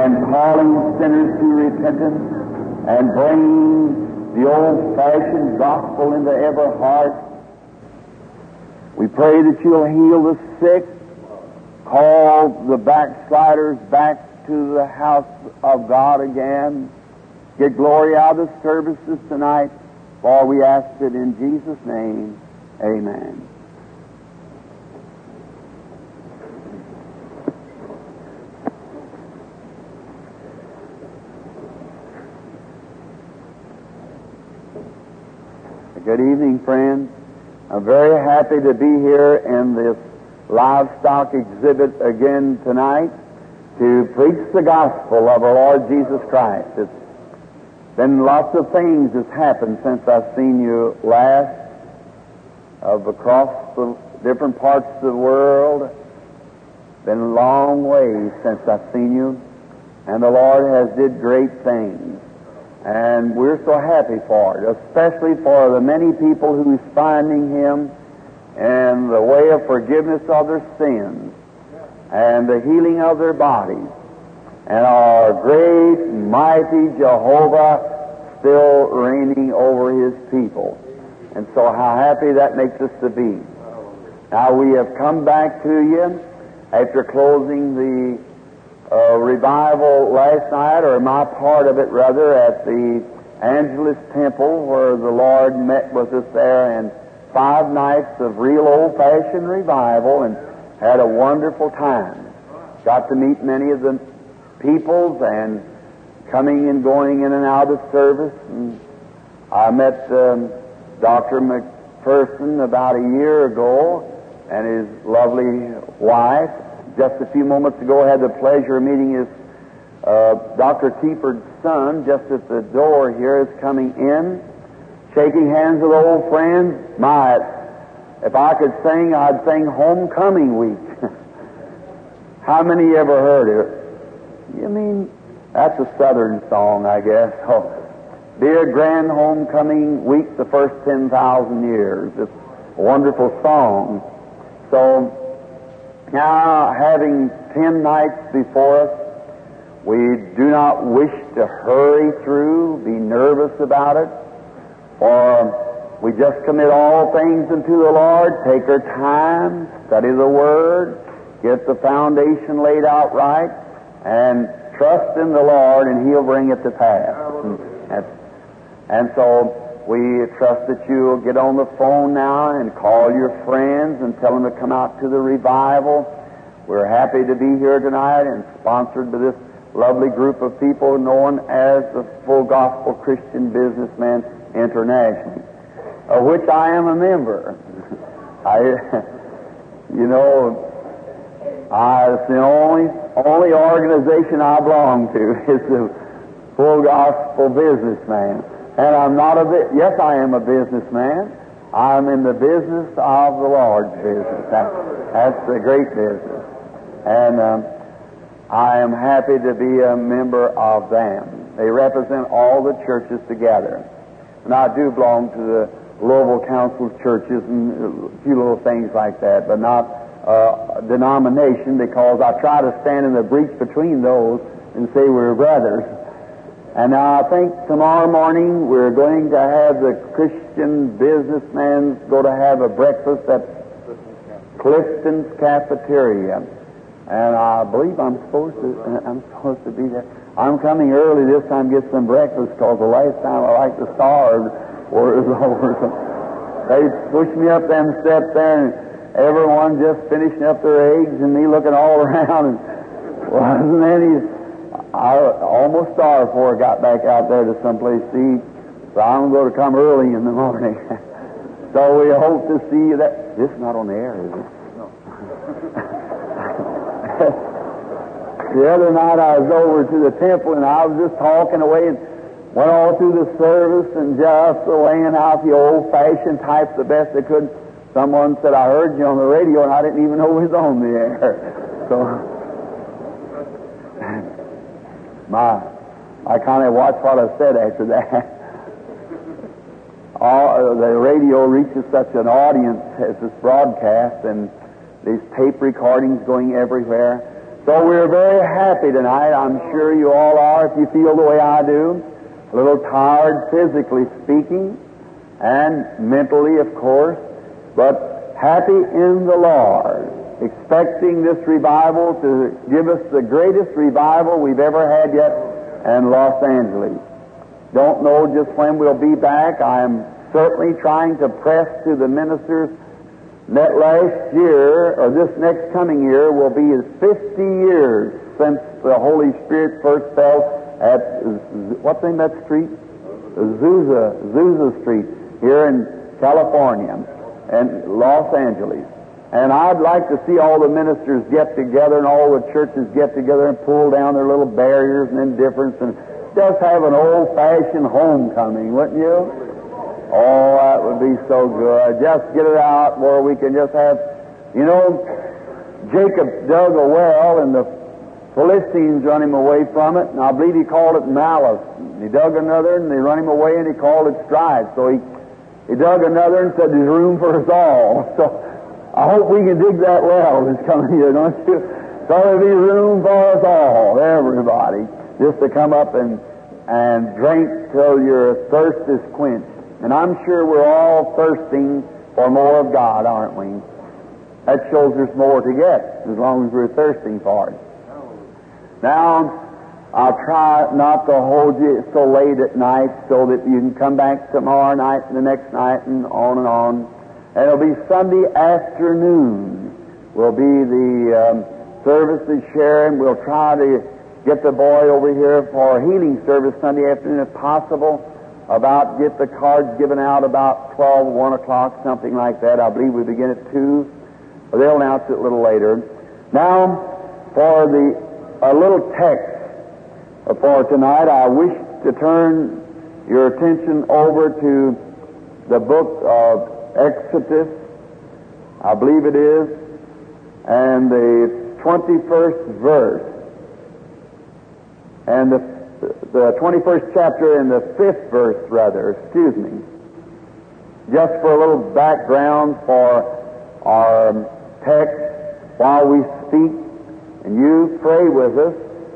and calling sinners to repentance and bringing the old-fashioned gospel into every heart. We pray that you'll heal the sick, call the backsliders back to the house of God again. Get glory out of the services tonight, for we ask it in Jesus' name. Amen. Good evening, friends. I'm very happy to be here in this livestock exhibit again tonight to preach the gospel of our Lord Jesus Christ. It's been lots of things that's happened since I've seen you last, across the different parts of the world. Been a long ways since I've seen you, and the Lord has did great things. And we're so happy for it, especially for the many people who's finding Him and the way of forgiveness of their sins and the healing of their bodies. And our great, mighty Jehovah still reigning over His people. And so how happy that makes us to be. Now we have come back to you after closing the revival last night, or my part of it rather, at the Angelus Temple, where the Lord met with us there, and 5 nights of real old-fashioned revival, and had a wonderful time. Got to meet many of the peoples, and coming and going in and out of service. And I met Dr. McPherson about a year ago, and his lovely wife. Just a few moments ago, I had the pleasure of meeting his Dr. Keeford's son just at the door here, is coming in, shaking hands with old friends. My, if I could sing, I'd sing Homecoming Week. How many ever heard it? You mean, that's a Southern song, I guess. Oh, dear grand homecoming week, the first 10,000 years. It's a wonderful song. So, now, having 10 nights before us, we do not wish to hurry through, be nervous about it, for we just commit all things unto the Lord, take our time, study the Word, get the foundation laid out right, and trust in the Lord, and He'll bring it to pass. And so we trust that you'll get on the phone now and call your friends and tell them to come out to the revival. We're happy to be here tonight and sponsored by this lovely group of people known as the Full Gospel Christian Businessmen International, of which I am a member. It's the only organization I belong to is the Full Gospel Businessman. And I'm not yes, I am a businessman. I'm in the business of the Lord's business. That's a great business. And I am happy to be a member of them. They represent all the churches together. And I do belong to the Louisville Council of Churches and a few little things like that, but not denomination, because I try to stand in the breach between those and say we're brothers. And now I think tomorrow morning we're going to have the Christian businessmen go to have a breakfast at Clifton's Cafeteria. And I believe I'm supposed to be there. I'm coming early this time to get some breakfast, because the last time I like to starve before it was over. So they pushed me up them steps there, and everyone just finishing up their eggs and me looking all around. And wasn't any... I almost starved before I got back out there to someplace to eat. So I'm going to come early in the morning. So we hope to see that. This is not on the air, is it? No. The other night I was over to the temple, and I was just talking away and went all through the service and just laying out the old-fashioned types the best they could. Someone said, I heard you on the radio, and I didn't even know it was on the air. So... I kind of watched what I said after that. The radio reaches such an audience as this broadcast, and these tape recordings going everywhere. So we're very happy tonight. I'm sure you all are if you feel the way I do. A little tired physically speaking and mentally, of course, but happy in the Lord, expecting this revival to give us the greatest revival we've ever had yet in Los Angeles. Don't know just when we'll be back. I'm certainly trying to press to the ministers that last year, or this next coming year, will be 50 years since the Holy Spirit first fell at, what's the name of that street? Azusa Street, here in California and Los Angeles. And I'd like to see all the ministers get together and all the churches get together and pull down their little barriers and indifference and just have an old-fashioned homecoming, wouldn't you? Oh, that would be so good. Just get it out where we can just have, you know, Jacob dug a well and the Philistines run him away from it, and I believe he called it Malice. He dug another and they run him away and he called it Strife. So he dug another and said there's room for us all. So I hope we can dig that well this coming year, don't you? So there'll be room for us all, everybody, just to come up and drink till your thirst is quenched. And I'm sure we're all thirsting for more of God, aren't we? That shows there's more to get, as long as we're thirsting for it. Now, I'll try not to hold you so late at night so that you can come back tomorrow night and the next night and on and on. And it'll be Sunday afternoon will be the services sharing. We'll try to get the boy over here for a healing service Sunday afternoon if possible. Get the cards given out about 12, 1 o'clock, something like that. I believe we begin at 2. They'll announce it a little later. Now, for a little text for tonight, I wish to turn your attention over to the book of Exodus, I believe it is, and the 21st verse, and the 21st chapter and the 5th verse, excuse me. Just for a little background for our text while we speak, and you pray with us,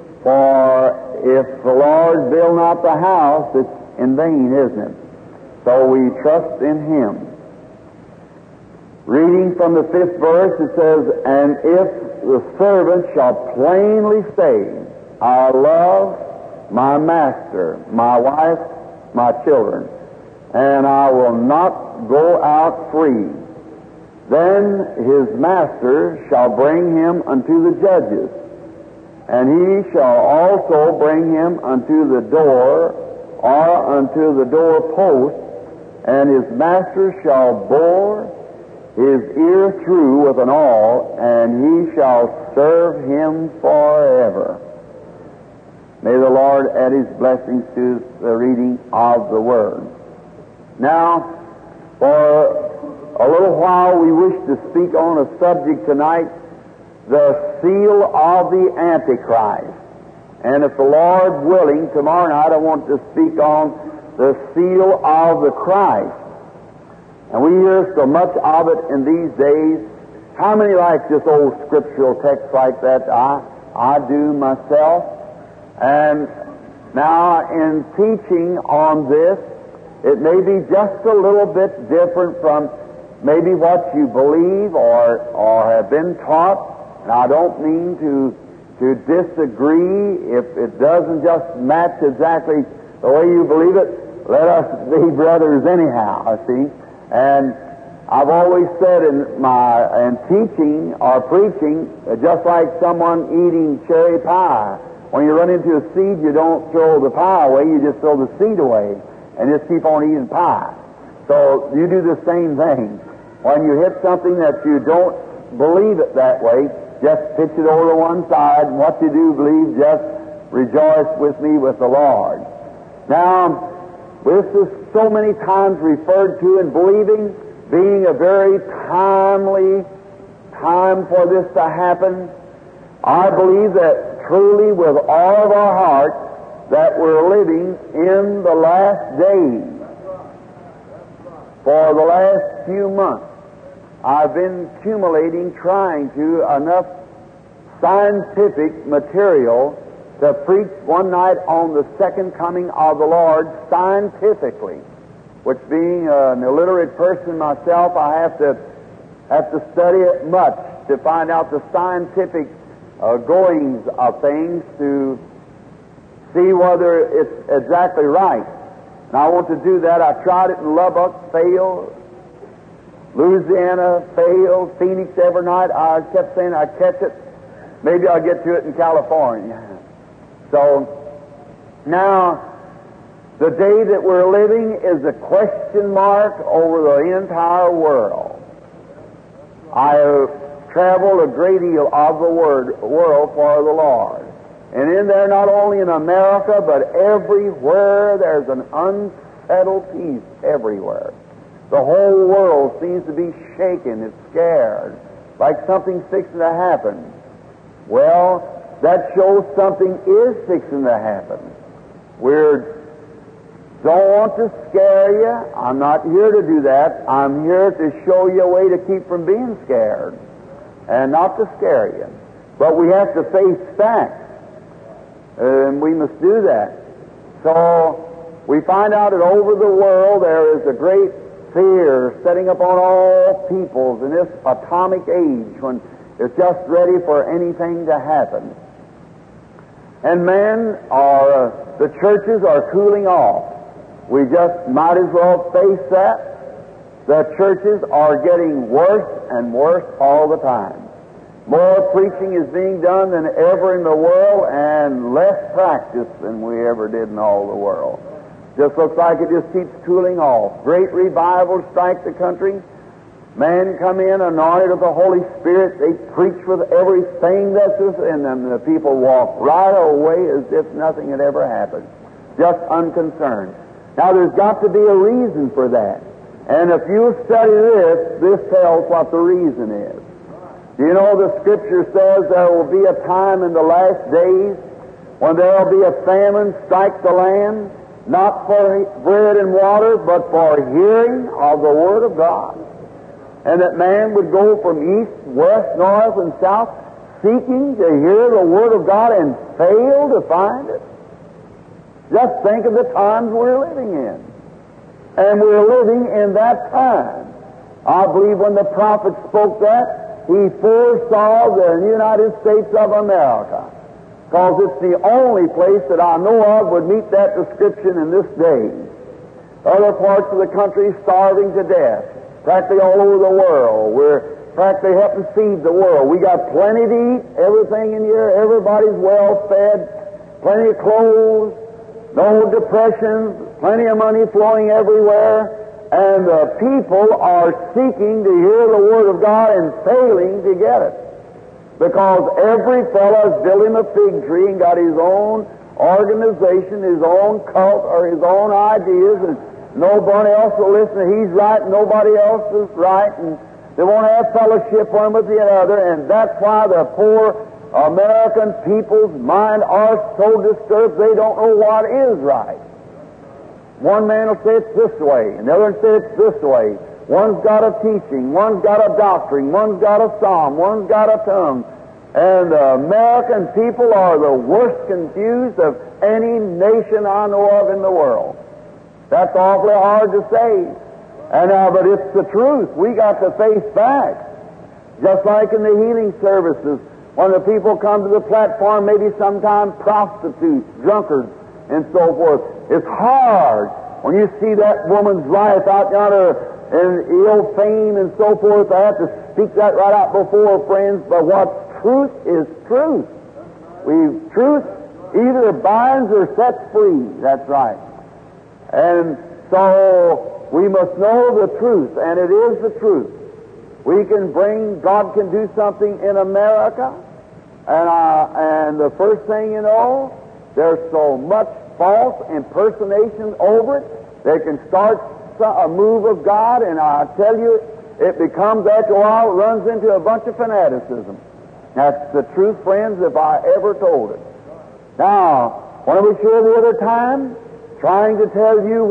for if the Lord build not the house, it's in vain, isn't it? So we trust in Him. Reading from the 5th verse, it says, "And if the servant shall plainly say, I love my master, my wife, my children, and I will not go out free, then his master shall bring him unto the judges, and he shall also bring him unto the door or unto the doorpost, and his master shall bore his ear through with an awl, and he shall serve him forever." May the Lord add His blessings to the reading of the Word. Now, for a little while we wish to speak on a subject tonight, the seal of the Antichrist. And if the Lord willing, tomorrow night I want to speak on the seal of the Christ. And we hear so much of it in these days. How many like this old scriptural text like that? I do myself. And now in teaching on this, it may be just a little bit different from maybe what you believe or have been taught. And I don't mean to disagree if it doesn't just match exactly the way you believe it. Let us be brothers anyhow, I see. And I've always said in teaching or preaching, just like someone eating cherry pie. When you run into a seed, you don't throw the pie away, you just throw the seed away and just keep on eating pie. So you do the same thing. When you hit something that you don't believe it that way, just pitch it over to one side, and what you do believe, just rejoice with me with the Lord. Now, this is so many times referred to in believing, being a very timely time for this to happen. I believe that truly with all of our heart that we're living in the last days. For the last few months, I've been accumulating, trying to, enough scientific material to preach one night on the second coming of the Lord scientifically, which being an illiterate person myself, I have to study it much to find out the scientific goings of things to see whether it's exactly right. And I want to do that. I tried it in Lubbock, failed. Louisiana, failed. Phoenix every night. I kept saying I catch it. Maybe I'll get to it in California. So now, the day that we're living is a question mark over the entire world. I have traveled a great deal of the world for the Lord. And in there, not only in America, but everywhere, there's an unsettled peace everywhere. The whole world seems to be shaken, it's scared, like something's fixing to happen. Well, that shows something is fixing to happen. We don't want to scare you. I'm not here to do that. I'm here to show you a way to keep from being scared and not to scare you. But we have to face facts, and we must do that. So we find out that over the world there is a great fear setting upon all peoples in this atomic age when it's just ready for anything to happen. And the churches are cooling off. We just might as well face that. The churches are getting worse and worse all the time. More preaching is being done than ever in the world, and less practice than we ever did in all the world. Just looks like it just keeps cooling off. Great revivals strike the country. Men come in anointed of the Holy Spirit. They preach with everything that's within them. The people walk right away as if nothing had ever happened, just unconcerned. Now, there's got to be a reason for that. And if you study this tells what the reason is. You know, the Scripture says there will be a time in the last days when there will be a famine strike the land, not for bread and water, but for hearing of the Word of God. And that man would go from east, west, north, and south, seeking to hear the Word of God and fail to find it. Just think of the times we're living in. And we're living in that time. I believe when the prophet spoke that, he foresaw the United States of America, because it's the only place that I know of would meet that description in this day. Other parts of the country starving to death, practically all over the world. We're practically helping feed the world. We got plenty to eat, everything in here, everybody's well fed, plenty of clothes, no depression, plenty of money flowing everywhere. And the people are seeking to hear the Word of God and failing to get it. Because every fellow's built him a fig tree and got his own organization, his own cult, or his own ideas, and nobody else will listen. He's right, nobody else is right, and they won't have fellowship one with the other, and that's why the poor American people's mind are so disturbed they don't know what is right. One man will say it's this way, another will say it's this way. One's got a teaching, one's got a doctrine, one's got a psalm, one's got a tongue. And the American people are the worst confused of any nation I know of in the world. That's awfully hard to say. But it's the truth. We got to face facts. Just like in the healing services, when the people come to the platform, maybe sometimes prostitutes, drunkards, and so forth. It's hard when you see that woman's life out yonder in ill fame and so forth. I have to speak that right out before friends, but what's truth is truth. Truth either binds or sets free. That's right. And so we must know the truth, and it is the truth. God can do something in America, and the first thing you know, there's so much false impersonation over it, they can start a move of God, and I tell you, it becomes, after a while, it runs into a bunch of fanaticism. That's the truth, friends, if I ever told it. Now, when I was here the other time, trying to tell you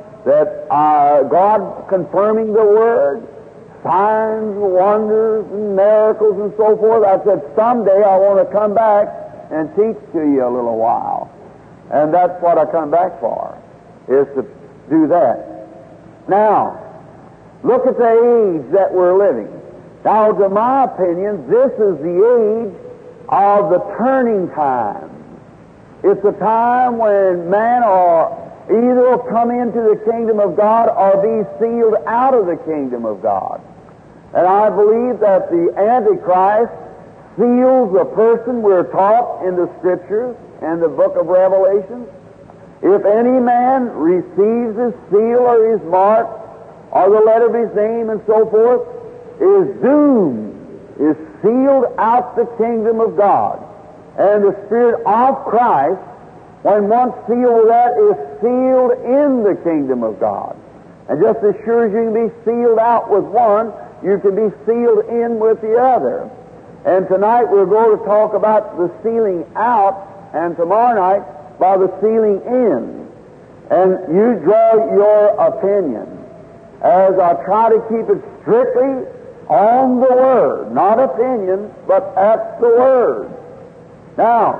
that God confirming the Word, signs, wonders, and miracles and so forth. I said, someday I want to come back and teach to you a little while. And that's what I come back for, is to do that. Now, look at the age that we're living. Now, to my opinion, this is the age of the turning time. It's a time when man either will come into the kingdom of God or be sealed out of the kingdom of God. And I believe that the Antichrist seals a person, we're taught in the Scriptures and the book of Revelation. If any man receives his seal or his mark or the letter of his name and so forth, is doomed, is sealed out the kingdom of God. And the Spirit of Christ, when once sealed with that, is sealed in the kingdom of God. And just as sure as you can be sealed out with one, you can be sealed in with the other. And tonight we're going to talk about the sealing out, and tomorrow night by the sealing in. And you draw your opinion, as I try to keep it strictly on the Word, not opinion, but at the Word. Now,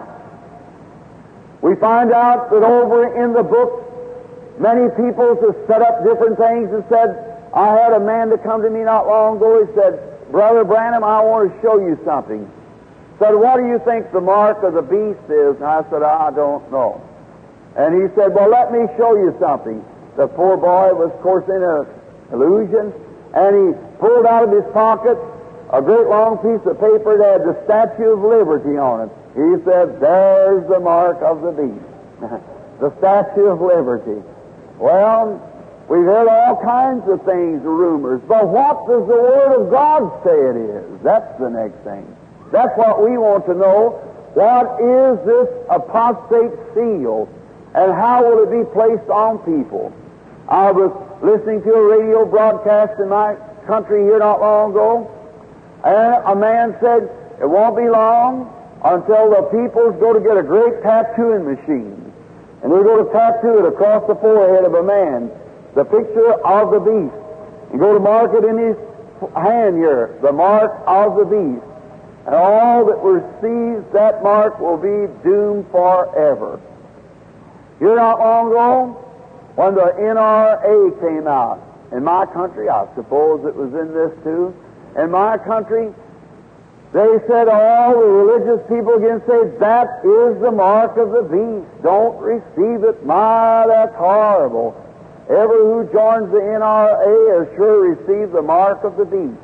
we find out that over in the book, many people have set up different things and said, I had a man to come to me not long ago. He said, Brother Branham, I want to show you something. Said, what do you think the mark of the beast is? And I said, I don't know. And he said, well, let me show you something. The poor boy was, of course, in an illusion, and he pulled out of his pocket a great long piece of paper that had the Statue of Liberty on it. He said, there's the mark of the beast. The Statue of Liberty. Well, we've heard all kinds of things, rumors, but what does the Word of God say it is? That's the next thing. That's what we want to know. What is this apostate seal, and how will it be placed on people? I was listening to a radio broadcast in my country here not long ago, and a man said, it won't be long until the peoples go to get a great tattooing machine, and they're going to tattoo it across the forehead of a man, the picture of the beast, and go to mark it in his hand here, the mark of the beast. And all that receives that mark will be doomed forever. Here not long ago, when the NRA came out, in my country, I suppose it was in this too, in my country, they said all the religious people again say, that is the mark of the beast. Don't receive it. My, that's horrible. Every who joins the NRA has sure received the mark of the beast.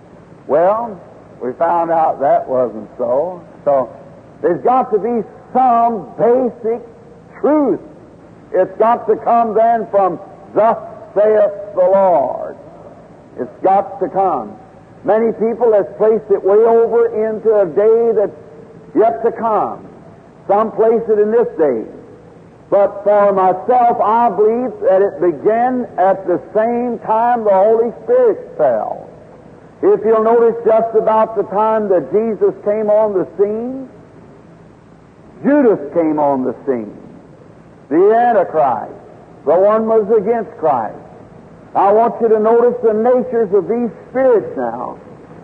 Well, we found out that wasn't so. So there's got to be some basic truth. It's got to come then from thus saith the Lord. It's got to come. Many people have placed it way over into a day that's yet to come. Some place it in this day. But for myself, I believe that it began at the same time the Holy Spirit fell. If you'll notice, just about the time that Jesus came on the scene, Judas came on the scene, the Antichrist, the one was against Christ. I want you to notice the natures of these spirits now.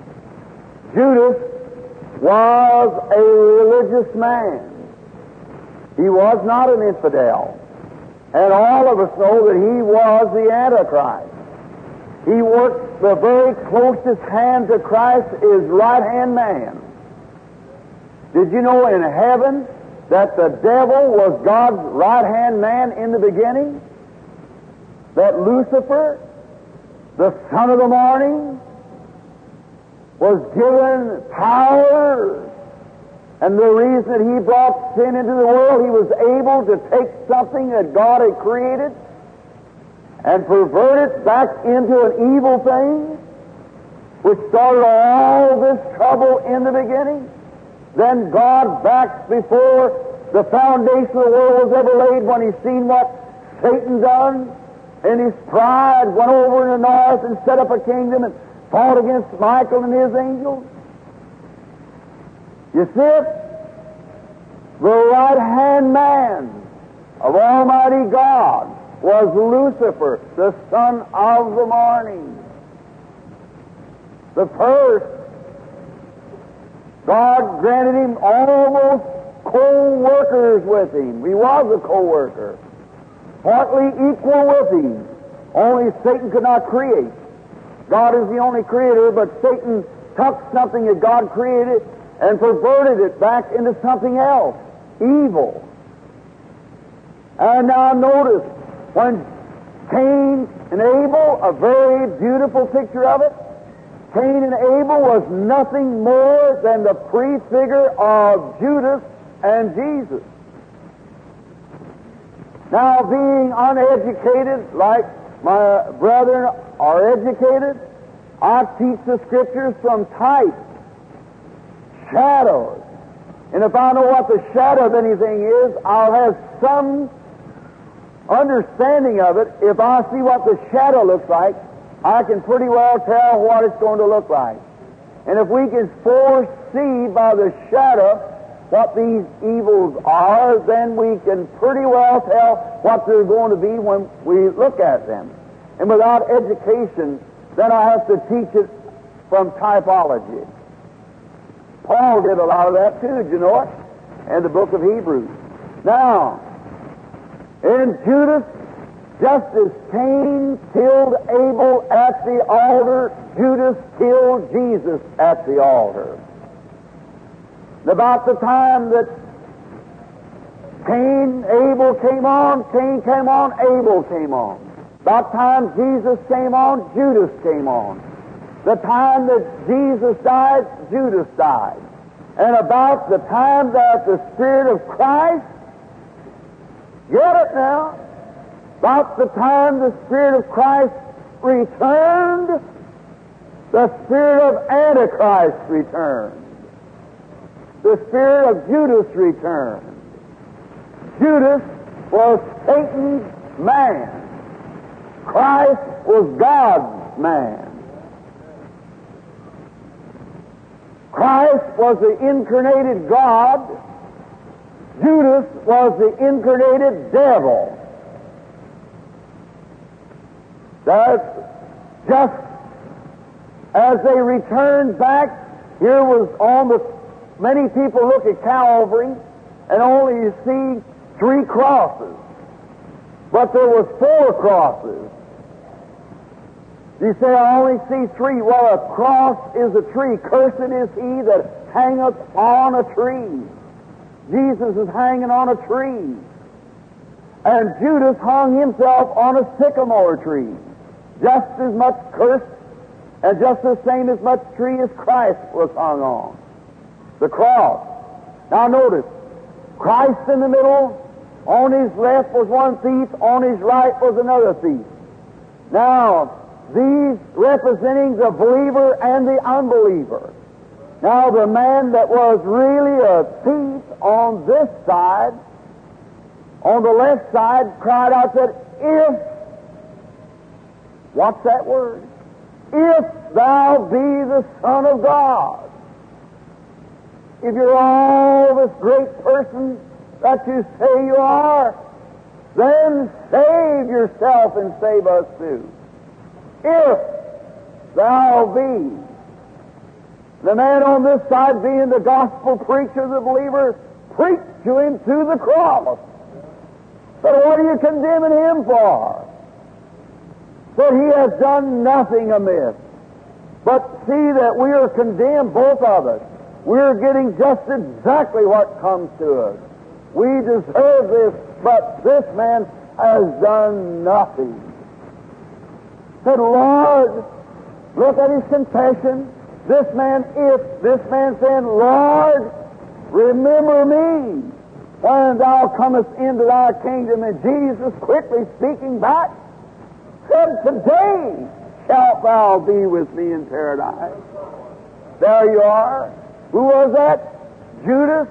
Judas was a religious man. He was not an infidel. And all of us know that he was the Antichrist. He worked the very closest hand to Christ, his right-hand man. Did you know in heaven that the devil was God's right-hand man in the beginning? That Lucifer, the son of the morning, was given power. And the reason that he brought sin into the world, he was able to take something that God had created and pervert it back into an evil thing, which started all this trouble in the beginning. Then God, back before the foundation of the world was ever laid, when he seen what Satan done, in his pride went over in the north and set up a kingdom and fought against Michael and his angels. You see it? The right-hand man of Almighty God was Lucifer, the son of the morning. The first God granted him almost co-workers with him. He was a co-worker, partly equal with him. Only Satan could not create. God is the only creator, but Satan took something that God created and perverted it back into something else, evil. And now notice, when Cain and Abel, a very beautiful picture of it, Cain and Abel was nothing more than the prefigure of Judas and Jesus. Now, being uneducated, like my brethren are educated, I teach the Scriptures from type, shadows. And if I know what the shadow of anything is, I'll have some understanding of it. If I see what the shadow looks like, I can pretty well tell what it's going to look like. And if we can foresee by the shadow what these evils are, then we can pretty well tell what they're going to be when we look at them. And without education, then I have to teach it from typology. Paul did a lot of that too, did you know it? In the book of Hebrews. Now, in Judas, just as Cain killed Abel at the altar, Judas killed Jesus at the altar. About the time that Abel came on, Cain came on, Abel came on. About the time Jesus came on, Judas came on. The time that Jesus died, Judas died. And about the time that the Spirit of Christ, get it now, about the time the Spirit of Christ returned, the Spirit of Antichrist returned. The spirit of Judas returned. Judas was Satan's man. Christ was God's man. Christ was the incarnated God. Judas was the incarnated devil. That's just as they returned back, here was on the many people look at Calvary and only see 3 crosses. But there was 4 crosses. You say, I only see 3. Well, a cross is a tree. Cursed is he that hangeth on a tree. Jesus is hanging on a tree. And Judas hung himself on a sycamore tree. Just as much cursed and just the same as much tree as Christ was hung on. The cross. Now notice, Christ in the middle, on his left was one thief, on his right was another thief. Now, these representing the believer and the unbeliever. Now, the man that was really a thief on this side, on the left side, cried out, said, if, what's that word? If thou be the Son of God. If you're all this great person that you say you are, then save yourself and save us too. If thou be. The man on this side, being the gospel preacher, the believer, preached to him to the cross. But what are you condemning him for? That he has done nothing amiss. But see that we are condemned, both of us. We're getting just exactly what comes to us. We deserve this, but this man has done nothing. Said, Lord, look at his confession. This man saying, Lord, remember me when thou comest into thy kingdom. And Jesus, quickly speaking back, said, today shalt thou be with me in paradise. There you are. Who was that? Judas.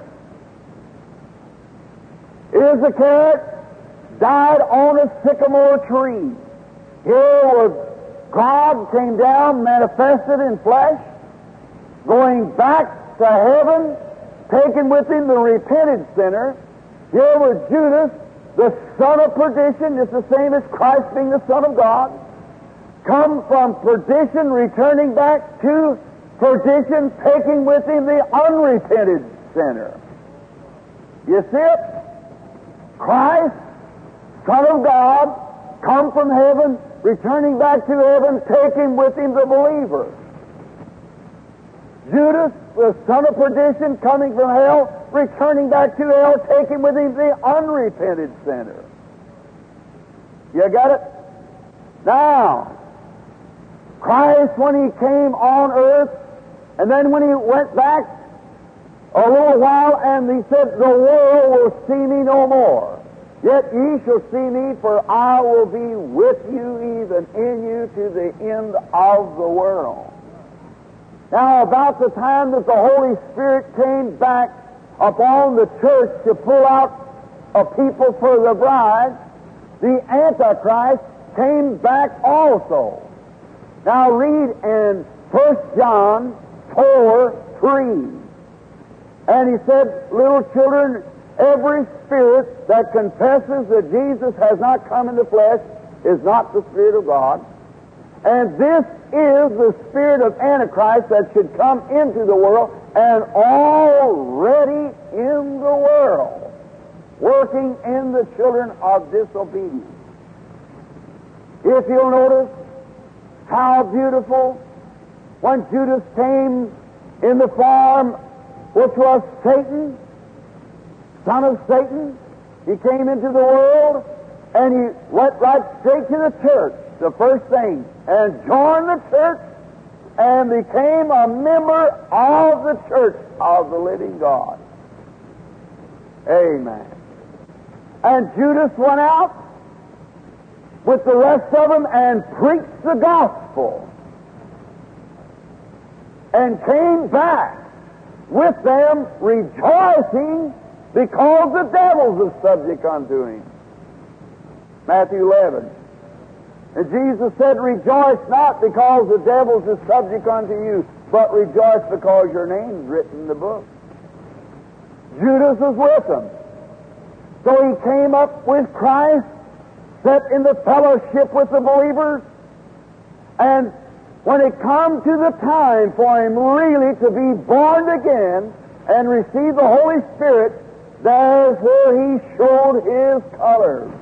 Iscariot died on a sycamore tree. Here was God came down, manifested in flesh, going back to heaven, taking with him the repented sinner. Here was Judas, the son of perdition, just the same as Christ being the Son of God, come from perdition, returning back to perdition, taking with him the unrepented sinner. You see it? Christ, Son of God, come from heaven, returning back to heaven, taking with him the believer. Judas, the son of perdition, coming from hell, returning back to hell, taking with him the unrepented sinner. You got it? Now, Christ, when he came on earth, and then when he went back a little while, and he said, the world will see me no more. Yet ye shall see me, for I will be with you, even in you, to the end of the world. Now, about the time that the Holy Spirit came back upon the church to pull out a people for the bride, the Antichrist came back also. Now read in 1 John 4:3. And he said, little children, every spirit that confesses that Jesus has not come in the flesh is not the Spirit of God. And this is the spirit of Antichrist that should come into the world, and already in the world, working in the children of disobedience. If you'll notice how beautiful, when Judas came in the form which was Satan, son of Satan, he came into the world and he went right straight to the church, the first thing, and joined the church and became a member of the church of the living God. Amen. And Judas went out with the rest of them and preached the gospel and came back with them rejoicing because the devils is subject unto him. Matthew 11. And Jesus said, rejoice not because the devils is subject unto you, but rejoice because your name's written in the book. Judas was with them. So he came up with Christ, sat in the fellowship with the believers, and when it come to the time for him really to be born again and receive the Holy Spirit, there's where he showed his colors.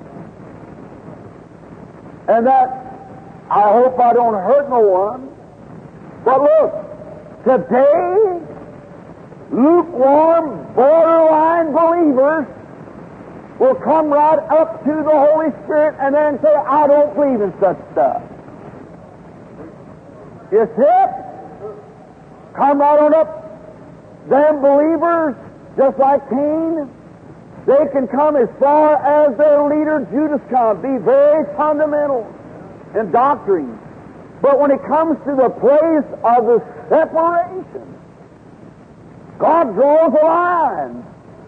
And that, I hope I don't hurt no one, but look, today, lukewarm, borderline believers will come right up to the Holy Spirit and then say, I don't believe in such stuff. You see it? Come right on up. Them believers, just like Cain, they can come as far as their leader Judas come, be very fundamental in doctrine. But when it comes to the place of the separation, God draws a line.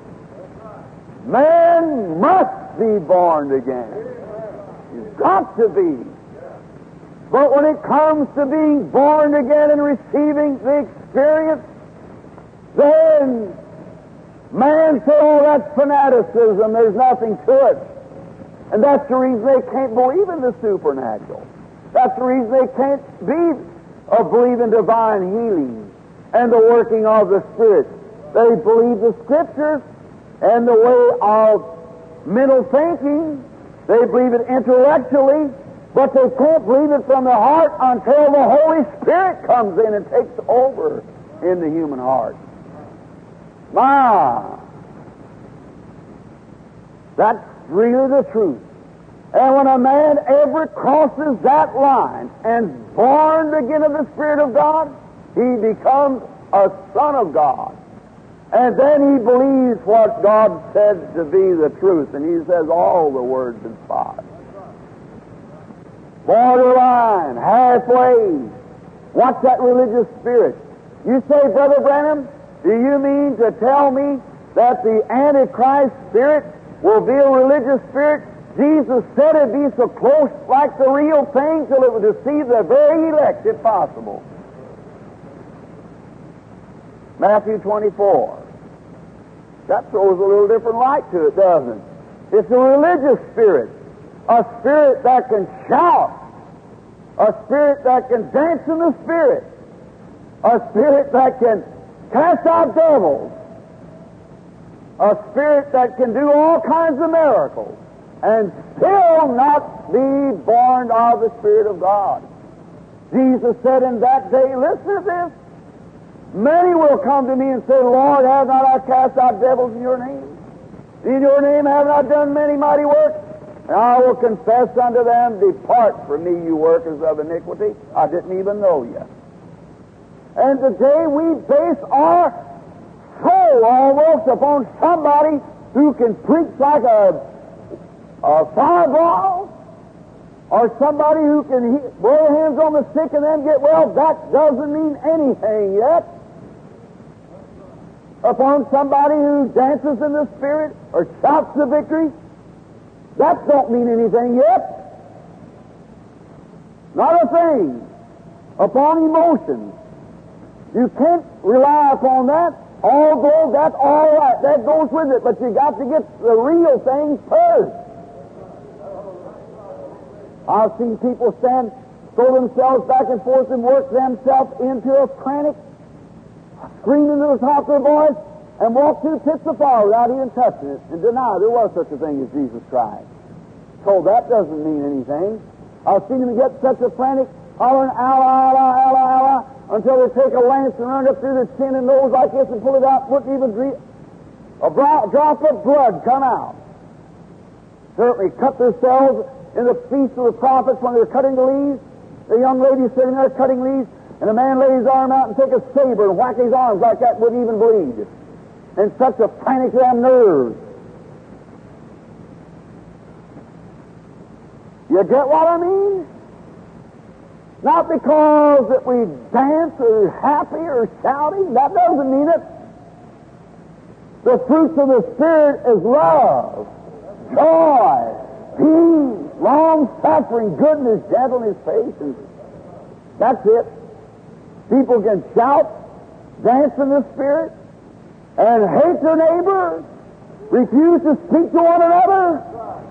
Man must be born again. He's got to be. But when it comes to being born again and receiving the experience, then man says, oh, that's fanaticism, there's nothing to it. And that's the reason they can't believe in the supernatural. That's the reason they can't believe in divine healing and the working of the Spirit. They believe the Scriptures and the way of mental thinking. They believe it intellectually, but they can't believe it from the heart until the Holy Spirit comes in and takes over in the human heart. That's really the truth. And when a man ever crosses that line and born again of the Spirit of God, he becomes a son of God. And then he believes what God said to be the truth, and he says all the words inspired. Borderline, halfway. What's that religious spirit? You say, Brother Branham, do you mean to tell me that the Antichrist spirit will be a religious spirit? Jesus said it'd be so close like the real thing till it would deceive the very elect if possible. Matthew 24. That throws a little different light to it, doesn't it? It's a religious spirit. A spirit that can shout. A spirit that can dance in the Spirit. a Spirit that can cast out devils, a Spirit that can do all kinds of miracles, and still not be born of the Spirit of God. Jesus said in that day, listen to this, many will come to me and say, Lord, have not I cast out devils in your name? In your name have not done many mighty works? And I will confess unto them, depart from me, you workers of iniquity. I didn't even know you. And today we base our soul almost upon somebody who can preach like a fireball, or somebody who can lay hands on the sick and then get well. That doesn't mean anything yet. Upon somebody who dances in the Spirit or shouts the victory, that don't mean anything yet. Not a thing. Upon emotions, you can't rely upon that, although that's all right. That goes with it, but you got to get the real things first. I've seen people throw themselves back and forth and work themselves into a frantic, screaming to the top of their voice, and walk through pits of fire without even touching it, and deny there was such a thing as Jesus Christ. So that doesn't mean anything. I've seen them get such a frantic, hollering, Allah, Allah, Allah, Allah, until they take a lance and run up through their chin and nose like this and pull it out, wouldn't even a drop of blood come out. Certainly cut themselves in the feast of the prophets when they're cutting the leaves. The young lady sitting there cutting leaves, and a man laid his arm out and take a saber and whack his arms like that, wouldn't even bleed. And such a panic to them nerves. You get what I mean? Not because that we dance or happy or shouting. That doesn't mean it. The fruits of the Spirit is love, joy, peace, long-suffering, goodness, gentleness, patience. That's it. People can shout, dance in the Spirit, and hate their neighbor, refuse to speak to one another.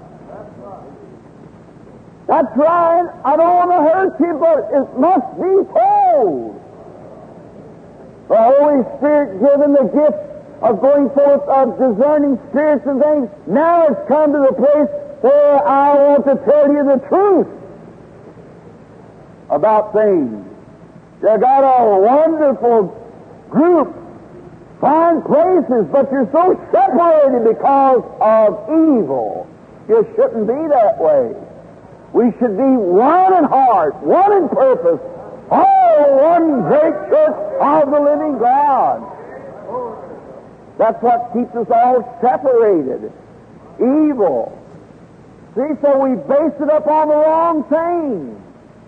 That's right. I don't want to hurt you, but it must be told. The Holy Spirit given the gift of going forth of discerning spirits and things. Now it's come to the place where I want to tell you the truth about things. You got a wonderful group, fine places, but you're so separated because of evil. You shouldn't be that way. We should be one in heart, one in purpose, all one great church of the living God. That's what keeps us all separated. Evil. See, so we base it up on the wrong thing.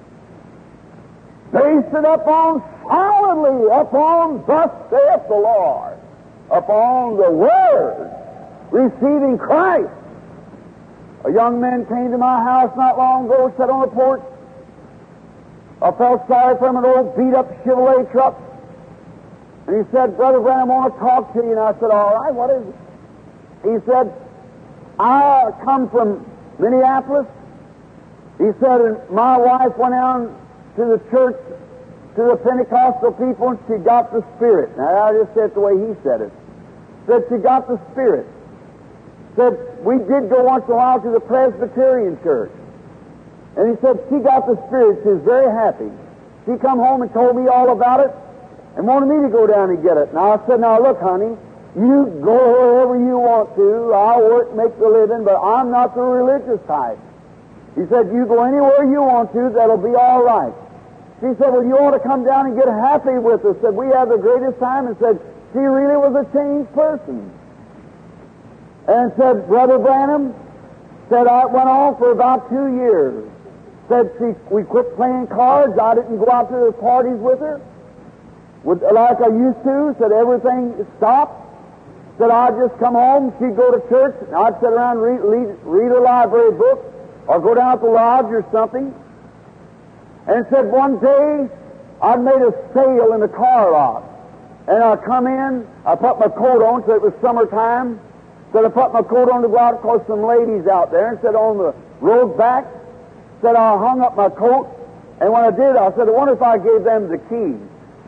Base it upon solidly, upon thus saith the Lord, upon the Word, receiving Christ. A young man came to my house not long ago, sat on the porch. I felt sorry for him, an old beat-up Chevrolet truck. And he said, Brother Branham, I want to talk to you. And I said, all right, what is it? He said, I come from Minneapolis. He said, and my wife went down to the church, to the Pentecostal people, and she got the Spirit. Now, I just said it the way he said it. Said she got the Spirit. Said, we did go once in a while to the Presbyterian church. And he said, she got the Spirit. She was very happy. She come home and told me all about it and wanted me to go down and get it. Now, I said, now, look, honey, you go wherever you want to. I'll work, make the living, but I'm not the religious type. He said, you go anywhere you want to, that'll be all right. She said, well, you ought to come down and get happy with us. Said, we had the greatest time, and said, she really was a changed person. And said, Brother Branham, said, I went on for about 2 years. Said, we quit playing cards. I didn't go out to the parties with her like I used to. Said, everything stopped. Said, I'd just come home. She'd go to church. And I'd sit around and read a library book or go down to the lodge or something. And said, one day I'd made a sale in the car lot. And I come in, I put my coat on, so it was summertime. Said, I put my coat on to go out because some ladies out there. And said, on the road back, said, I hung up my coat. And when I did, I said, I wonder if I gave them the key.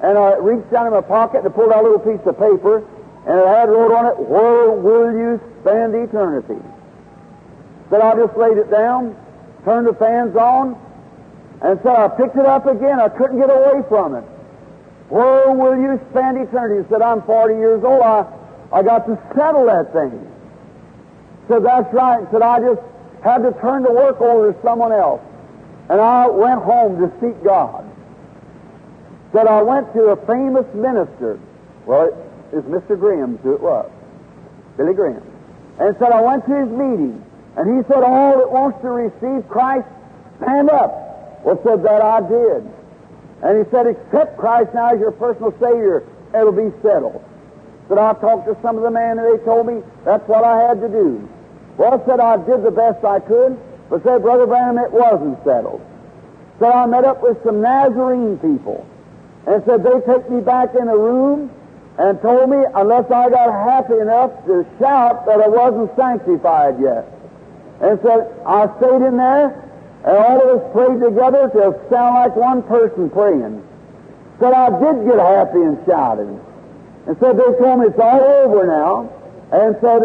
and I reached down in my pocket and pulled out a little piece of paper, and it had wrote on it, "Where will you spend eternity?" Said I just laid it down, turned the fans on, and said I picked it up again. I couldn't get away from it. "Where will you spend eternity?" He said, "I'm 40 years old. I got to settle that thing." Said, "That's right." Said, "I just had to turn the work over to someone else." And I went home to seek God. Said, "I went to a famous minister." Well, it's Mr. Graham's who it was. Billy Graham. And said, "I went to his meeting." And he said, "All that wants to receive Christ, stand up." Well, said, "That I did." And he said, "Accept Christ now as your personal Savior. It'll be settled." Said, "I talked to some of the men and they told me that's what I had to do." Well, said, "I did the best I could." But said, "Brother Branham, it wasn't settled." So I met up with some Nazarene people and said they take me back in a room and told me unless I got happy enough to shout that I wasn't sanctified yet. And said I stayed in there and all of us prayed together to sound like one person praying. Said I did get happy and shouted. And said they told me it's all over now. And said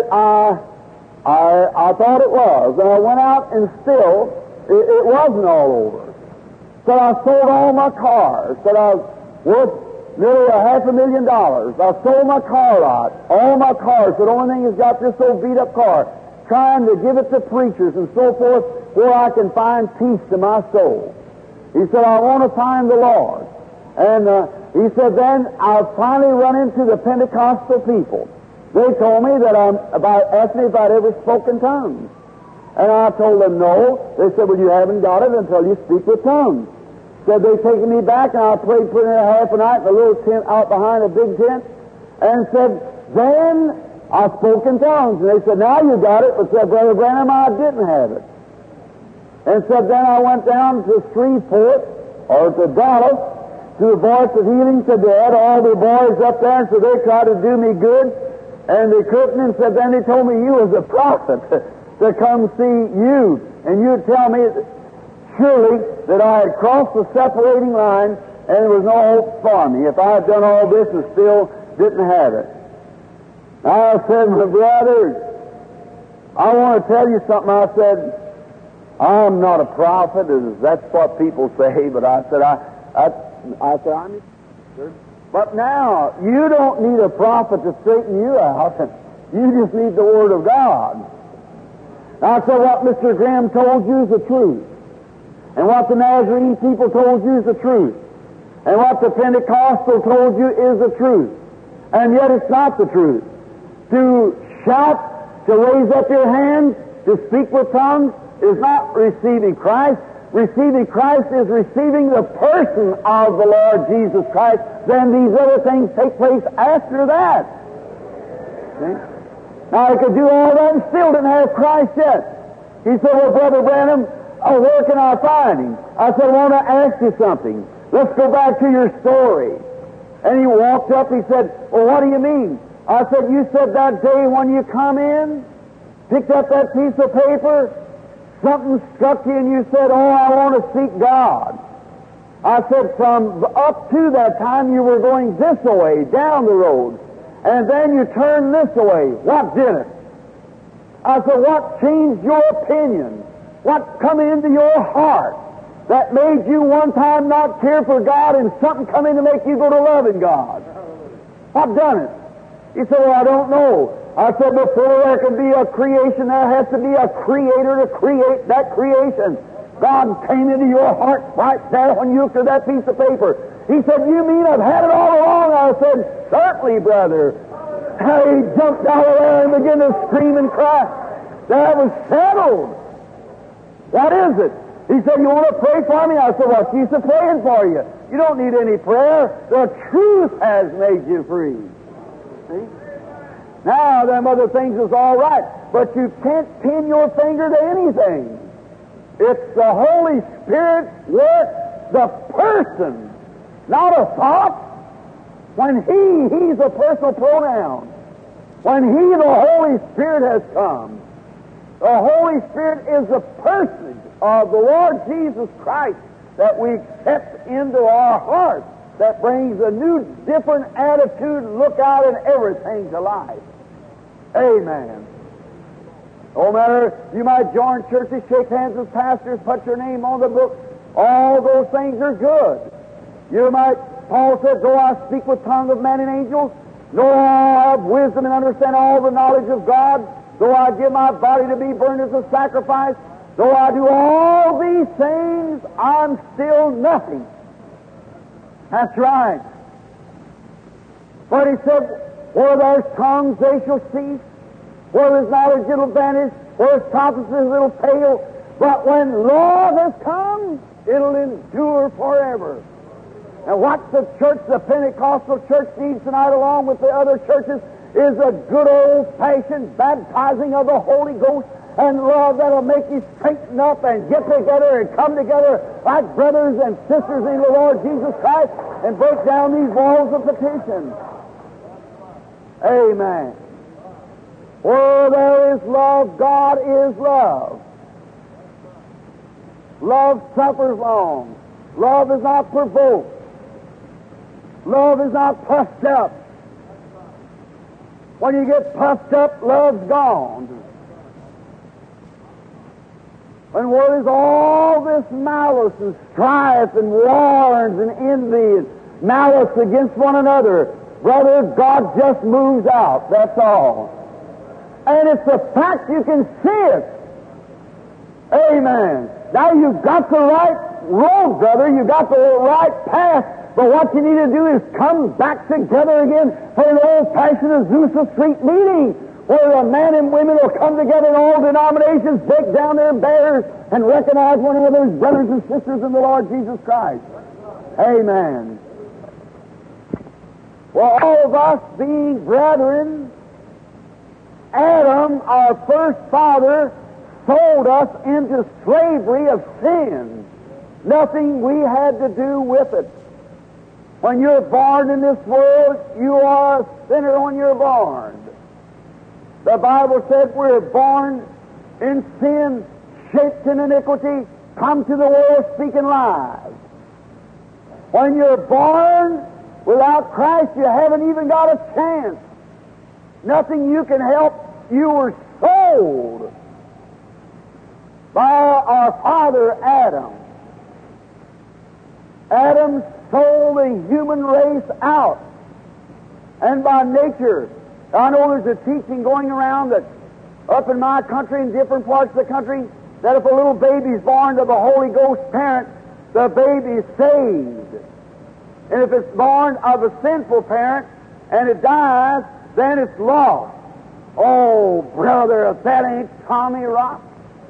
I thought it was. And I went out and still it wasn't all over. Said I sold all my cars. Said I was worth nearly $500,000. I sold my car lot, all my cars. The only thing is got this old beat-up car, trying to give it to preachers and so forth where I can find peace to my soul. He said, "I want to find the Lord." And he said, then I finally run into the Pentecostal people. They told me that asked me if I'd ever spoken tongues. And I told them no. They said, "Well, you haven't got it until you speak with tongues." Said they'd taken me back, and I prayed for half a night in a little tent out behind a big tent, and said, then I spoke in tongues. And they said, "Now you got it." But said, "Brother Branham, I didn't have it." And said, then I went down to Shreveport, or to Dallas, to the Voice of Healing to Dead, all the boys up there, and so they tried to do me good, and they couldn't, and said, then they told me you was a prophet to come see you, and you'd tell me surely that I had crossed the separating line, and there was no hope for me if I had done all this and still didn't have it. I said, "My brother, I want to tell you something." I said, "I'm not a prophet, as that's what people say, but I said, I'm but now, you don't need a prophet to straighten you out. You just need the Word of God." I said, "What Mr. Graham told you is the truth. And what the Nazarene people told you is the truth. And what the Pentecostal told you is the truth. And yet it's not the truth. To shout, to raise up your hands, to speak with tongues is not receiving Christ. Receiving Christ is receiving the person of the Lord Jesus Christ. Then these other things take place after that." See? Now, I could do all that and still didn't have Christ yet. He said, "Well, Brother Branham, where can I find Him?" I said, "I want to ask you something. Let's go back to your story." And he walked up, he said, "Well, what do you mean?" I said, "You said that day when you come in, picked up that piece of paper, something struck you and you said, 'Oh, I want to seek God.' I said, from up to that time you were going this way, down the road, and then you turned this way. What did it?" I said, "What changed your opinion? What come into your heart that made you one time not care for God and something come in to make you go to loving God? What done it?" He said, "Well, I don't know." I said, "Before there can be a creation, there has to be a creator to create that creation." God came into your heart right there when you looked at that piece of paper. He said, "You mean I've had it all along?" I said, "Certainly, brother." He jumped out of there and began to scream and cry. That was settled. What is it? He said, "You want to pray for me?" I said, "What's the use of praying for you? You don't need any prayer. The truth has made you free." See? Now, them other things is all right, but you can't pin your finger to anything. It's the Holy Spirit's work, the person, not a thought. When He's a personal pronoun. When He, the Holy Spirit, has come. The Holy Spirit is the person of the Lord Jesus Christ that we accept into our hearts. that brings a new, different attitude, look out in everything to life. Amen. No matter, you might join churches, shake hands with pastors, put your name on the book. All those things are good. You might, Paul said, though I speak with tongue of men and angels, though I have wisdom and understand all the knowledge of God, though I give my body to be burned as a sacrifice, though I do all these things, I'm still nothing. That's right. But he said, where there's tongues, they shall cease. Where there's knowledge, it'll vanish. Where there's prophecy, it'll pale. But when love has come, it'll endure forever. And what the church, the Pentecostal church, needs tonight, along with the other churches, is a good old-fashioned baptizing of the Holy Ghost and love that'll make you straighten up and get together and come together like brothers and sisters in the Lord Jesus Christ and break down these walls of petition. Amen. Where there is love, God is love. Love suffers long. Love is not provoked. Love is not puffed up. When you get puffed up, love's gone. And where there's all this malice and strife and wars and envy and malice against one another, brother, God just moves out. That's all. And it's a fact, you can see it. Amen. Now you've got the right road, brother. You've got the right path. But what you need to do is come back together again for an old-fashioned Azusa Street meeting where the men and women will come together in all denominations, break down their barriers, and recognize one another as brothers and sisters in the Lord Jesus Christ. Amen. Well, all of us being brethren, Adam, our first father, sold us into slavery of sin. Nothing we had to do with it. When you're born in this world, you are a sinner when you're born. The Bible said we're born in sin, shaped in iniquity, come to the world speaking lies. When you're born without Christ, you haven't even got a chance. Nothing you can help. You were sold by our father Adam. Adam sold the human race out. And by nature, I know there's a teaching going around that up in my country, in different parts of the country, that if a little baby's born to the Holy Ghost parent, the baby's saved. And if it's born of a sinful parent and it dies, then it's lost. Oh, brother, if that ain't Tommy Rock.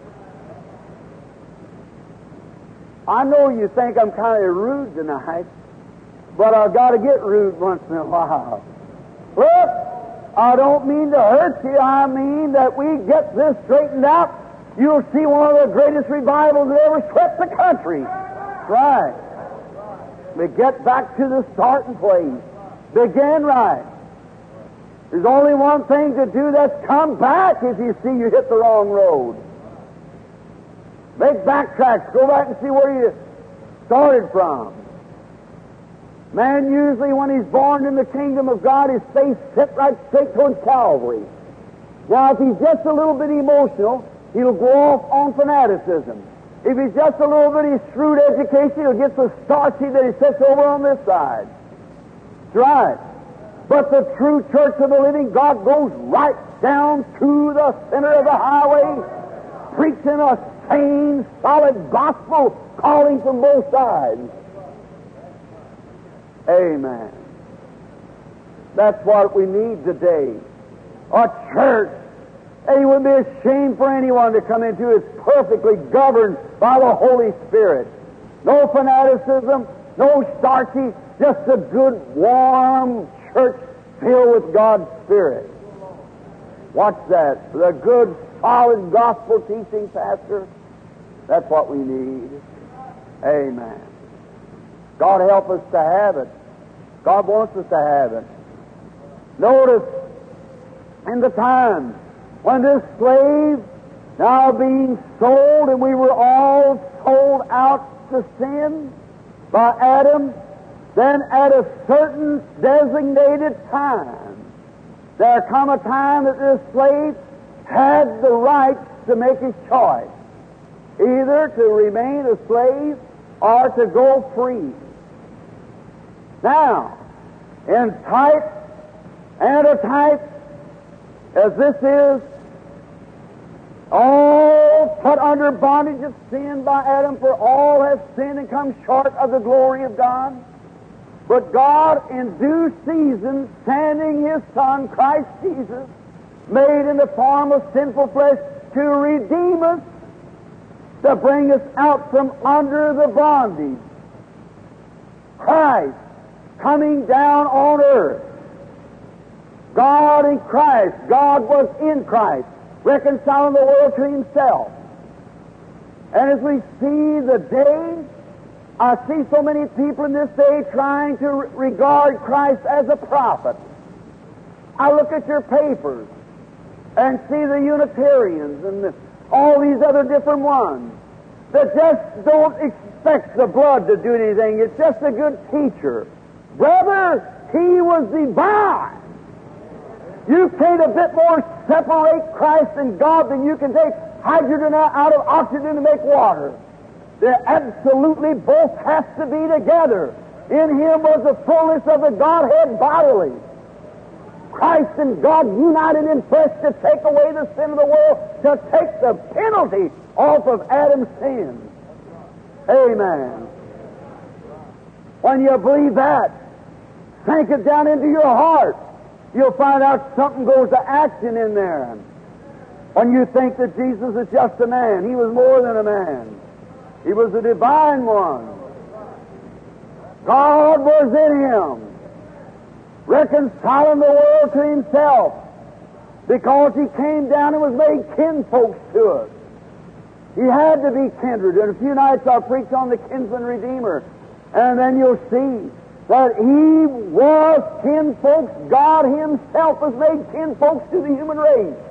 I know you think I'm kind of rude tonight, but I've got to get rude once in a while. Look, I don't mean to hurt you. I mean that we get this straightened out. You'll see one of the greatest revivals that ever swept the country. Right. We get back to the starting place. Begin right. There's only one thing to do, that's come back if you see you hit the wrong road. Make backtracks. Go back and see where you started from. Man usually, when he's born in the kingdom of God, his face set right straight towards Calvary. Now, if he's just a little bit emotional, he'll go off on fanaticism. If he's just a little bit shrewd education, he'll get so starchy that he sits over on this side. That's right. But the true church of the living God goes right down to the center of the highway, preaching a sane, solid gospel, calling from both sides. Amen. That's what we need today. A church. And it would be a shame for anyone to come into it. It's perfectly governed by the Holy Spirit. No fanaticism, no starchy, just a good, warm church filled with God's Spirit. Watch that. The good, solid gospel teaching pastor. That's what we need. Amen. God help us to have it. God wants us to have it. Notice, in the time when this slave, now being sold, and we were all sold out to sin by Adam, then at a certain designated time, there come a time that this slave had the right to make his choice, either to remain a slave or to go free. Now, in type and a type, as this is, all put under bondage of sin by Adam, for all have sinned and come short of the glory of God. But God, in due season, sending His Son, Christ Jesus, made in the form of sinful flesh, to redeem us, to bring us out from under the bondage. Christ coming down on earth. God in Christ. God was in Christ, reconciling the world to Himself. And as we see the day, I see so many people in this day trying to regard Christ as a prophet. I look at your papers and see the Unitarians and all these other different ones that just don't expect the blood to do anything. It's just a good teacher. Brother, he was divine. You can't a bit more separate Christ and God than you can take hydrogen out of oxygen to make water. They absolutely both have to be together. In Him was the fullness of the Godhead bodily. Christ and God united in flesh to take away the sin of the world, to take the penalty off of Adam's sin. Amen. When you believe that, sink it down into your heart. You'll find out something goes to action in there. When you think that Jesus is just a man, He was more than a man. He was the divine one. God was in Him, reconciling the world to Himself, because He came down and was made kinfolks to us. He had to be kindred. In a few nights I'll preach on the kinsman redeemer, and then you'll see that He was kinfolks. God Himself was made kinfolks to the human race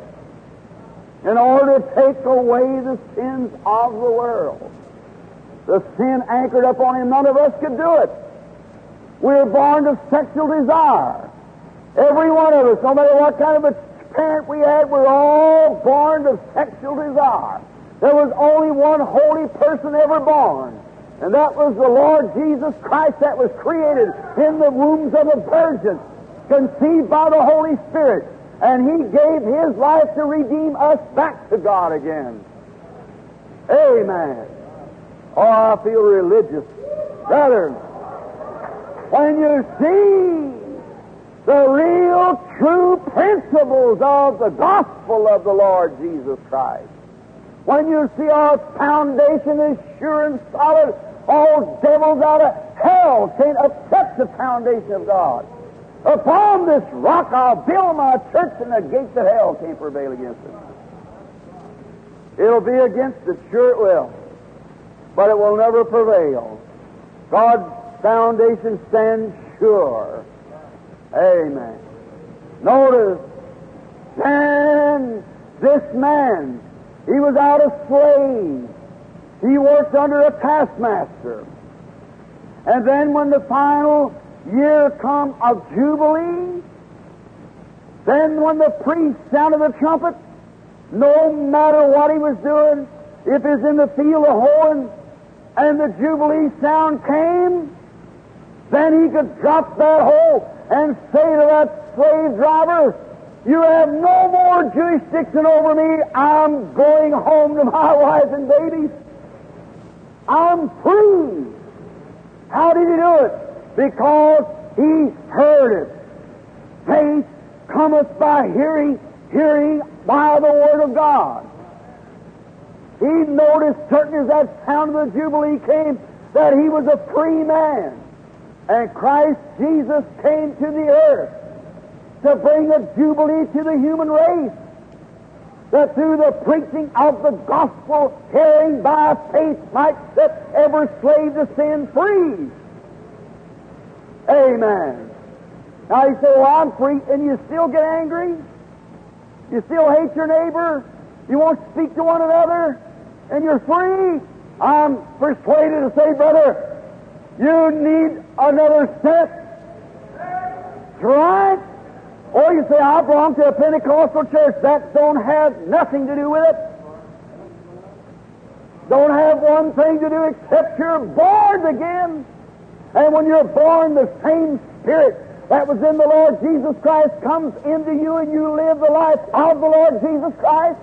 in order to take away the sins of the world. The sin anchored up on Him, none of us could do it. We're born of sexual desire. Every one of us, no matter what kind of a parent we had, we're all born of sexual desire. There was only one holy person ever born, and that was the Lord Jesus Christ, that was created in the wombs of a virgin, conceived by the Holy Spirit, and He gave His life to redeem us back to God again. Amen. Oh, I feel religious. Brother, when you see the real, true principles of the gospel of the Lord Jesus Christ, when you see our foundation is sure and solid, all devils out of hell can't upset the foundation of God. Upon this rock I'll build my church, and the gates of hell can't prevail against it. It'll be against it, sure it will, but it will never prevail. God's foundation stands sure. Amen. Notice, then this man, he was out a slave. He worked under a taskmaster. And then when the final year come of Jubilee, then when the priest sounded the trumpet, no matter what he was doing, if he was in the field of hoeing and the Jubilee sound came, then he could drop that hoe and say to that slave driver, "You have no more jurisdiction over me. I'm going home to my wife and babies. I'm free." How did he do it? Because he heard it. Faith cometh by hearing, hearing by the Word of God. He noticed, certain as that sound of the Jubilee came, that he was a free man. And Christ Jesus came to the earth to bring a Jubilee to the human race, that through the preaching of the gospel, hearing by faith, might set every slave to sin free. Amen. Now you say, "Well, I'm free," and you still get angry? You still hate your neighbor? You won't speak to one another? And you're free? I'm persuaded to say, brother, You need another step. That's right. Or you say, I belong to a Pentecostal church. That don't have nothing to do with it. Don't have one thing to do except you're born again. And when you're born, the same Spirit that was in the Lord Jesus Christ comes into you, and you live the life of the Lord Jesus Christ.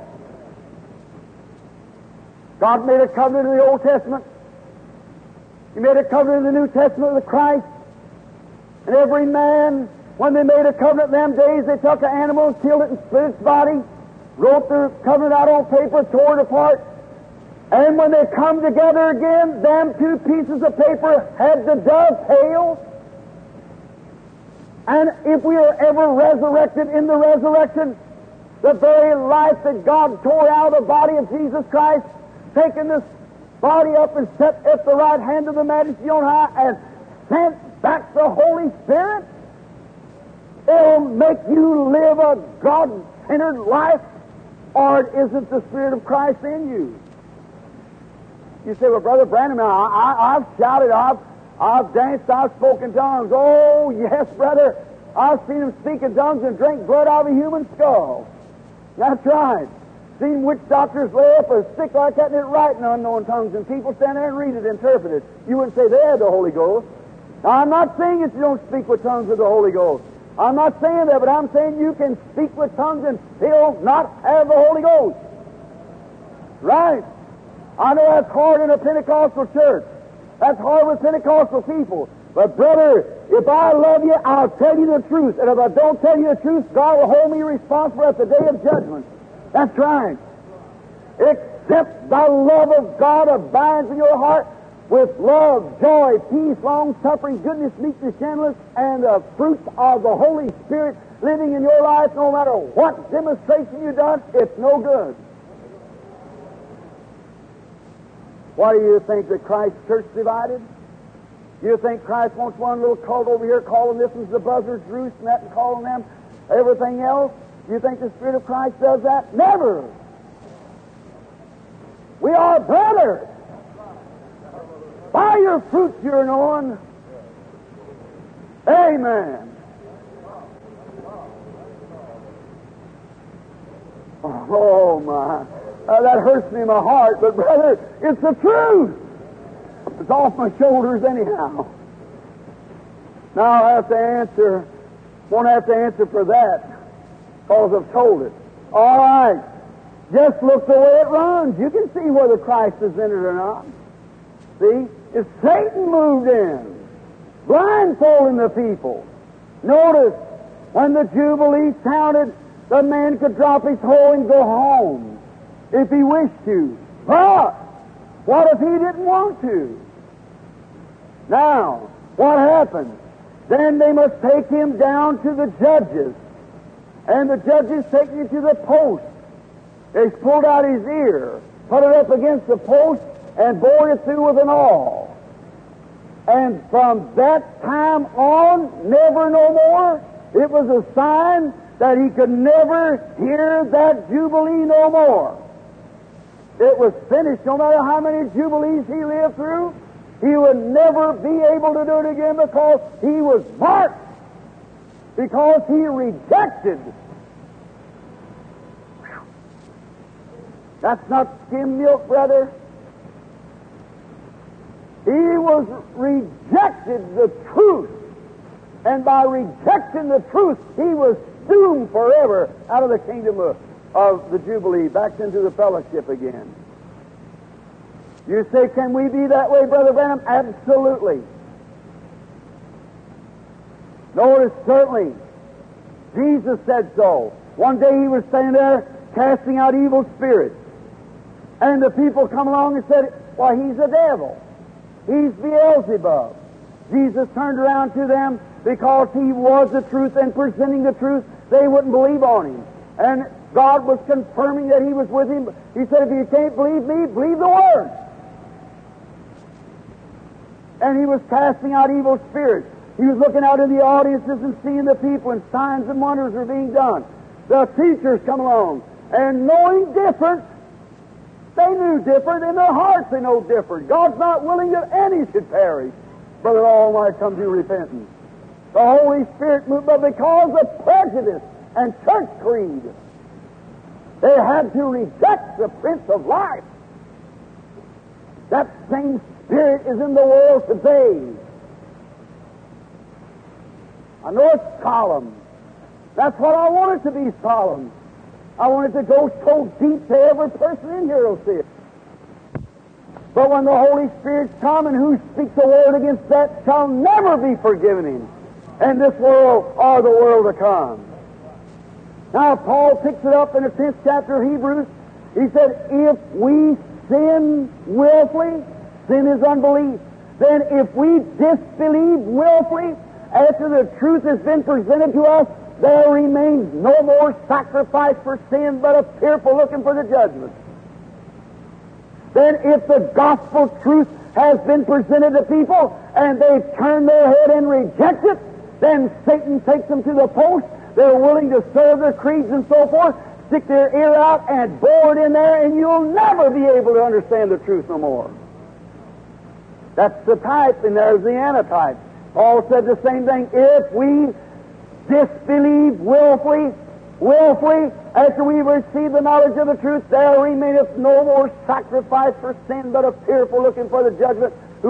God made a covenant in the Old Testament. He made a covenant in the New Testament with Christ. And every man, when they made a covenant in them days, they took an animal and killed it and split its body, wrote their covenant out on paper, tore it apart. And when they come together again, them two pieces of paper had to dovetail. And if we are ever resurrected in the resurrection, the very life that God tore out of the body of Jesus Christ, taking this body up and set at the right hand of the Majesty on high and sent back the Holy Spirit, it'll make you live a God-centered life, or it isn't the Spirit of Christ in you. You say, well, Brother Branham, I've shouted, I've danced, I've spoken tongues. Oh, yes, brother. I've seen him speak in tongues and drink blood out of a human skull. That's right. Seen witch doctors lay up a stick like that and it write in unknown tongues, and people stand there and read it, interpret it. You wouldn't say they had the Holy Ghost. Now, I'm not saying that you don't speak with tongues of the Holy Ghost. I'm not saying that, but I'm saying you can speak with tongues and still not have the Holy Ghost. Right. I know that's hard in a Pentecostal church. That's hard with Pentecostal people. But, brother, if I love you, I'll tell you the truth. And if I don't tell you the truth, God will hold me responsible at the day of judgment. That's right. Except the love of God abides in your heart with love, joy, peace, long-suffering, goodness, meekness, gentleness, and the fruits of the Holy Spirit living in your life, no matter what demonstration you've done, it's no good. Why do you think that Christ's church divided? Do you think Christ wants one little cult over here calling this one's the buzzard's roost and that and calling them everything else? Do you think the Spirit of Christ does that? Never! We are brothers. By your fruits you're known. Amen. Oh, my. That hurts me in my heart, but brother, it's the truth. It's off my shoulders anyhow. Now I'll have to answer, won't have to answer for that, because I've told it. All right. Just look the way it runs. You can see whether Christ is in it or not. See? If Satan moved in, blindfolding the people. Notice, when the Jubilee sounded, the man could drop his hoe and go home if he wished to. But what if he didn't want to? Now, what happened? Then they must take him down to the judges. And the judges take him to the post. They pulled out his ear, put it up against the post, and bored it through with an awl. And from that time on, never no more, it was a sign that he could never hear that Jubilee no more. It was finished. No matter how many Jubilees he lived through, he would never be able to do it again because he was marked, because he rejected. That's not skim milk, brother. He was rejected the truth. And by rejecting the truth, he was doomed forever out of the kingdom of the Jubilee, back into the fellowship again. You say, can we be that way, Brother Branham? Absolutely. Notice, certainly, Jesus said so. One day he was standing there casting out evil spirits. And the people come along and said, why, he's a devil. He's Beelzebub. Jesus turned around to them because he was the truth and presenting the truth. They wouldn't believe on him. And God was confirming that he was with him. He said, if you can't believe me, believe the Word. And he was casting out evil spirits. He was looking out in the audiences and seeing the people, and signs and wonders were being done. The teachers come along, and knowing different, they knew different. In their hearts they know different. God's not willing that any should perish. but that all might come to repentance. The Holy Spirit moved, but because of prejudice and church creed, they had to reject the Prince of Life. That same Spirit is in the world today. I know it's solemn. That's what I want it to be, solemn. I want it to go so deep to every person in here will see it. But when the Holy Spirit's come, and who speaks a word against that shall never be forgiven him in this world or the world to come. Now, Paul picks it up in the 10th chapter of Hebrews. He said, if we sin willfully, sin is unbelief. Then if we disbelieve willfully, after the truth has been presented to us, there remains no more sacrifice for sin, but a fearful looking for the judgment. Then if the gospel truth has been presented to people, and they've turned their head and reject it, then Satan takes them to the post. They're willing to serve their creeds and so forth, stick their ear out and bore it in there, and you'll never be able to understand the truth no more. That's the type, and there's the antitype. Paul said the same thing. If we disbelieve willfully, after we receive the knowledge of the truth, there remaineth no more sacrifice for sin, but a fearful looking for the judgment,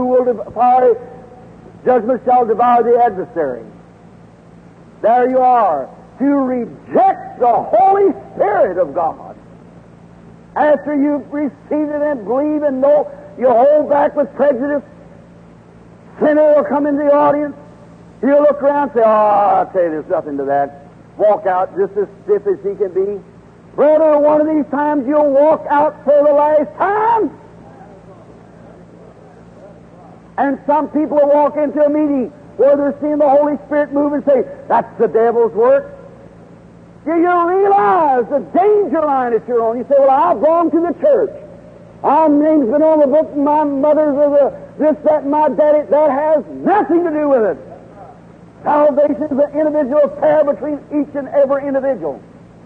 judgment shall devour the adversary. There you are. To reject the Holy Spirit of God. After you've received it and believe and know, you hold back with prejudice. Sinner will come into the audience. He'll look around and say, I'll tell you, there's nothing to that. Walk out just as stiff as he can be. Brother, one of these times you'll walk out for the last time. And some people will walk into a meeting where they're seeing the Holy Spirit move and say, that's the devil's work. You realize the danger line that you're on. You say, well, I belong to the church. My name's been on the book, and my mother's this, that, and my daddy. That has nothing to do with it. Salvation is an individual affair between each and every individual.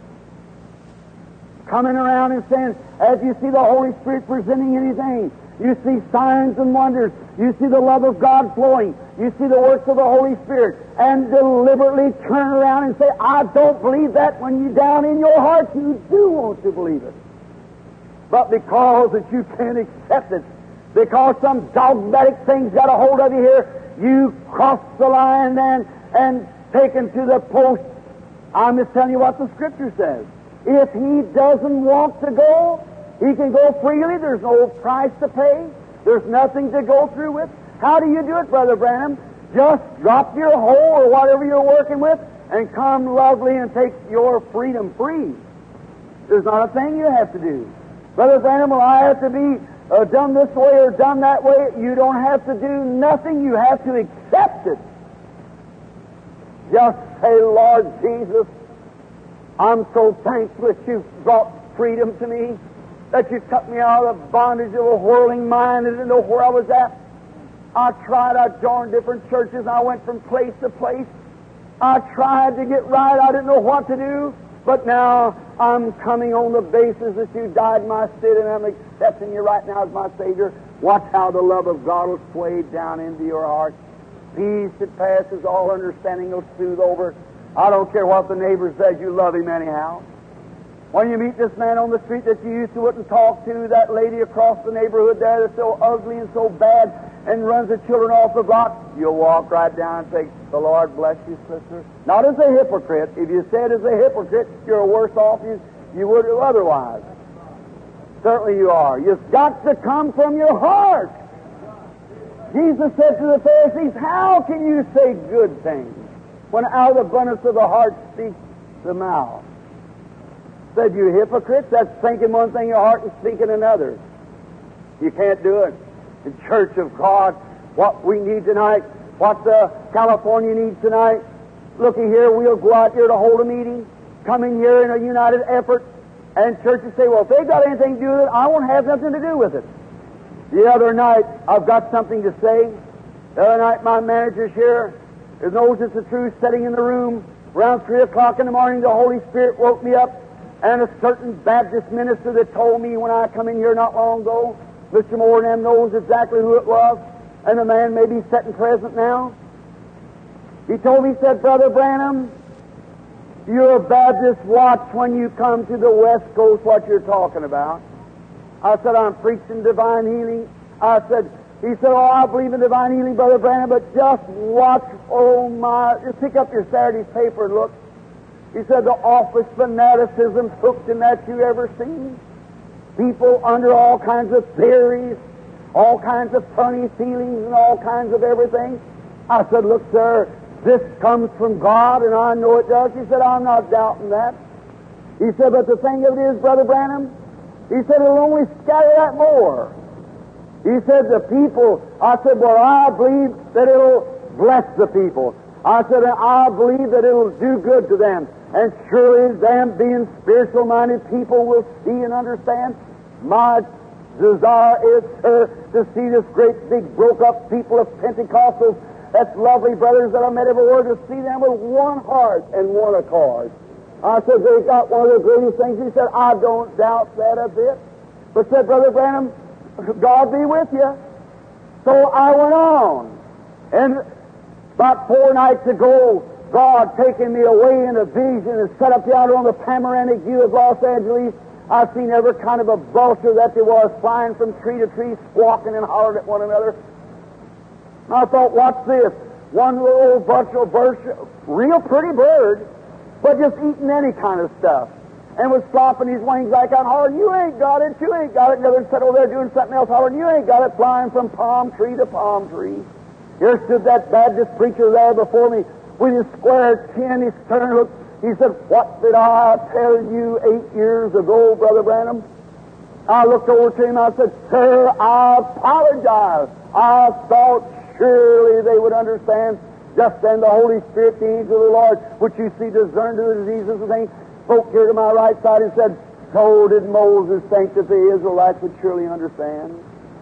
Coming around and saying, as you see the Holy Spirit presenting anything, you see signs and wonders, you see the love of God flowing, you see the works of the Holy Spirit, and deliberately turn around and say, I don't believe that, when you down in your heart you do want to believe it. But because that you can't accept it, because some dogmatic thing's got a hold of you here, you cross the line then and taken to the post. I'm just telling you what the Scripture says. If he doesn't want to go, he can go freely. There's no price to pay. There's nothing to go through with. How do you do it, Brother Branham? Just drop your hoe or whatever you're working with and come lovely and take your freedom free. There's not a thing you have to do. Brother Branham, will I have to be done this way or done that way? You don't have to do nothing. You have to accept it. Just say, Lord Jesus, I'm so thankful that you've brought freedom to me, that you took me out of the bondage of a whirling mind and didn't know where I was at. I joined different churches. I went from place to place. I tried to get right. I didn't know what to do. But now I'm coming on the basis that you died in my stead, and I'm accepting you right now as my Savior. Watch how the love of God will sway down into your heart. Peace that passes all understanding will soothe over. I don't care what the neighbor says, you love him anyhow. When you meet this man on the street that you used to wouldn't talk to, that lady across the neighborhood there that's so ugly and so bad and runs the children off the block, you'll walk right down and say, the Lord bless you, sister. Not as a hypocrite. If you said as a hypocrite, you're worse off you would otherwise. Certainly you are. You've got to come from your heart. Jesus said to the Pharisees, how can you say good things when out of the abundance of the heart speaks the mouth? Said, you hypocrites, that's thinking one thing in your heart and speaking another. You can't do it. The Church of God, what we need tonight, what California needs tonight, looky here, we'll go out here to hold a meeting, come in here in a united effort, and churches say, well, if they've got anything to do with it, I won't have nothing to do with it. The other night, I've got something to say. The other night, my manager's here, who knows it's the truth, sitting in the room. Around 3 o'clock in the morning, the Holy Spirit woke me up, and a certain Baptist minister that told me when I come in here not long ago, Mr. Moore and them knows exactly who it was, and the man may be sitting present now. He told me, he said, Brother Branham, you're a Baptist. Watch when you come to the West Coast what you're talking about. I said, I'm preaching divine healing. He said, oh, I believe in divine healing, Brother Branham, but just watch, oh my, just pick up your Saturday's paper and look. He said, the office fanaticism hooked in that you ever seen. People under all kinds of theories, all kinds of funny feelings and all kinds of everything. I said, look, sir, this comes from God, and I know it does. He said, I'm not doubting that. He said, but the thing of it is, Brother Branham, he said, it'll only scatter that more. He said, the people, I said, well, I believe that it'll bless the people. I said, I believe that it'll do good to them. And surely them being spiritual-minded people will see and understand. My desire is, sir, to see this great big broke-up people of Pentecostals, that's lovely brothers that I met everywhere, to see them with one heart and one accord. I said, they got one of the greatest things. He said, I don't doubt that a bit. But said, Brother Branham, God be with you. So I went on. And about 4 nights ago, God taking me away in a vision and set up yonder on the panoramic view of Los Angeles. I've seen every kind of a vulture that there was flying from tree to tree, squawking and hollering at one another. And I thought, what's this? One little old vulture, real pretty bird, but just eating any kind of stuff. And was flopping his wings like that, hollering, you ain't got it, you ain't got it. Another sat over there doing something else, hollering, you ain't got it, flying from palm tree to palm tree. Here stood that Baptist preacher there before me with his square chin, his stern hook. He said, what did I tell you 8 years ago, Brother Branham? I looked over to him, I said, sir, I apologize. I thought surely they would understand. Just then the Holy Spirit, the angel of the Lord, which you see discern to the diseases and things, spoke here to my right side and said, so did Moses think that the Israelites would surely understand.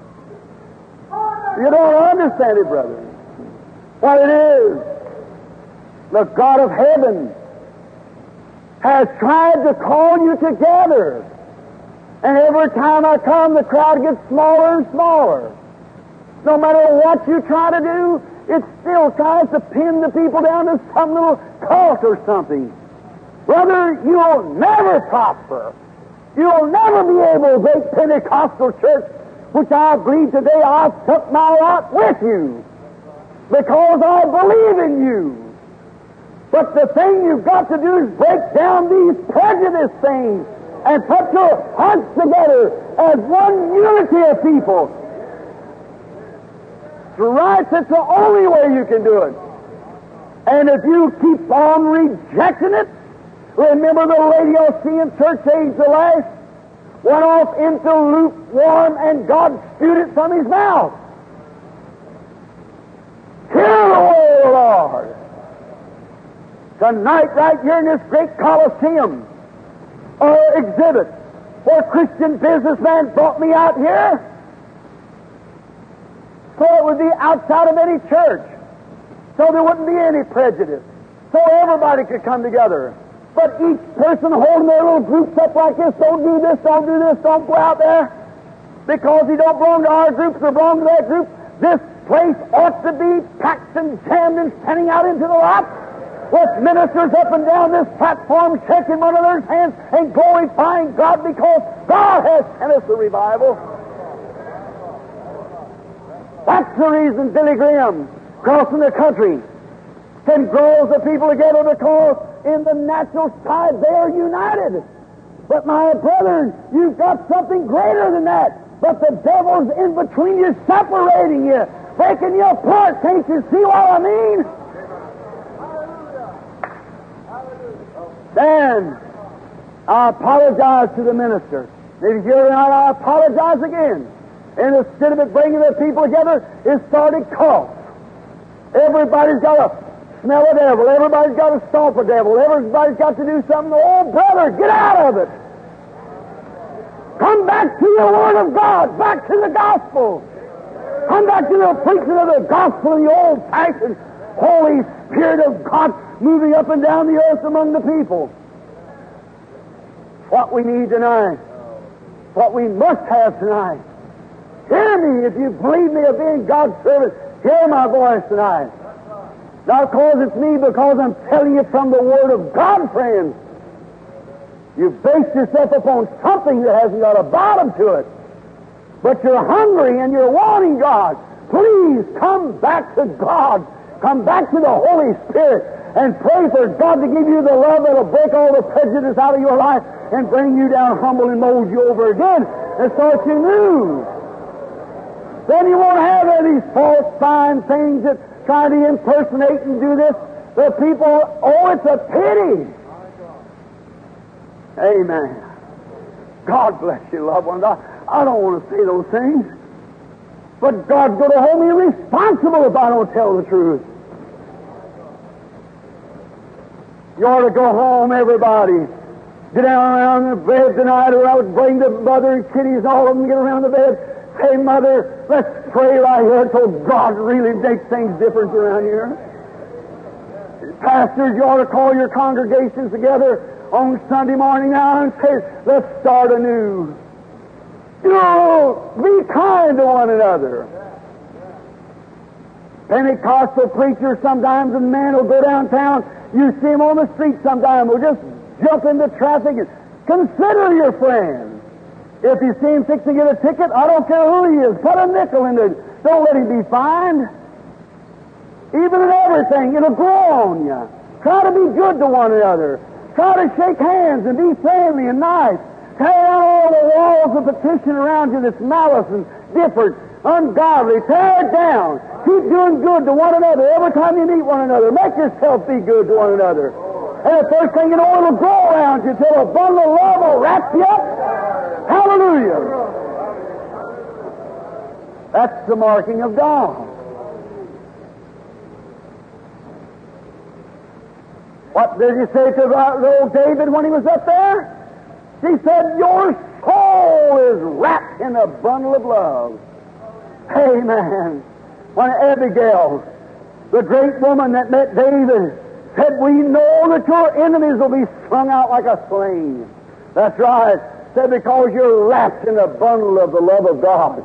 You don't understand it, brother. What it is, the God of heaven has tried to call you together. And every time I come, the crowd gets smaller and smaller. No matter what you try to do, it still tries to pin the people down to some little cult or something. Brother, you'll never prosper. You'll never be able to make Pentecostal church, which I believe today I took my lot with you, because I believe in you. But the thing you've got to do is break down these prejudice things and put your hearts together as one unity of people. It's right, it's the only way you can do it. And if you keep on rejecting it, remember the Laodicean church age, the last, went off into lukewarm and God spewed it from his mouth. Hear the word of the Lord. Tonight, right here in this great Colosseum exhibit, where Christian businessman brought me out here, so it would be outside of any church, so there wouldn't be any prejudice, so everybody could come together. But each person holding their little groups up like this, don't do this, don't do this, don't go out there, because you don't belong to our groups or belong to that group. This place ought to be packed and jammed and standing out into the lot, with ministers up and down this platform shaking one another's hands and glorifying God, because God has sent us a revival. That's the reason Billy Graham, crossing the country, can grow the people together, because in the natural side they are united. But my brethren, you've got something greater than that. But the devil's in between you, separating you, breaking you apart. Can't you see what I mean? Then I apologize to the minister. If you're here tonight, I apologize again. And instead of it bringing the people together, it started cults. Everybody's got to smell a devil. Everybody's got to stomp a devil. Everybody's got to do something. Oh, brother, get out of it. Come back to the Word of God, back to the gospel. Come back to the preaching of the gospel and the old-fashioned Holy Spirit of God moving up and down the earth among the people. What we need tonight, what we must have tonight, Hear me if you believe me of being God's servant. Hear my voice tonight. Not because it's me, because I'm telling you from the Word of God, friends. You base yourself upon something that hasn't got a bottom to it. But you're hungry and you're wanting God. Please come back to God. Come back to the Holy Spirit and pray for God to give you the love that will break all the prejudice out of your life and bring you down humble and mold you over again and start you new. Then you won't have any false fine things that try to impersonate and do this. The people, oh, it's a pity. Amen. God bless you, loved ones. I don't want to say those things. But God's going to hold me responsible if I don't tell the truth. You ought to go home, everybody. Get down around the bed tonight, or I would bring the mother and kiddies, all of them, get around the bed. Say, Mother, let's pray right here until God really makes things different around here. Pastors, you ought to call your congregations together on Sunday morning now and say, let's start anew. You know, be kind to one another. Pentecostal preachers sometimes, and men will go downtown. You see them on the street sometimes. Will just jump into traffic and consider your friend. If you see him fixing to get a ticket, I don't care who he is. Put a nickel in there. Don't let him be fined. Even in everything, it'll grow on you. Try to be good to one another. Try to shake hands and be friendly and nice. Tear down all the walls of petition around you that's malice and different, ungodly. Tear it down. Keep doing good to one another every time you meet one another. Make yourself be good to one another. And the first thing you know, it'll grow around you till a bundle of love will wrap you up. Hallelujah. That's the marking of God. What did he say to old David when he was up there? He said, your soul is wrapped in a bundle of love. Amen. When Abigail, the great woman that met David, said, we know that your enemies will be strung out like a sling. That's right. Said, because you're wrapped in a bundle of the love of God.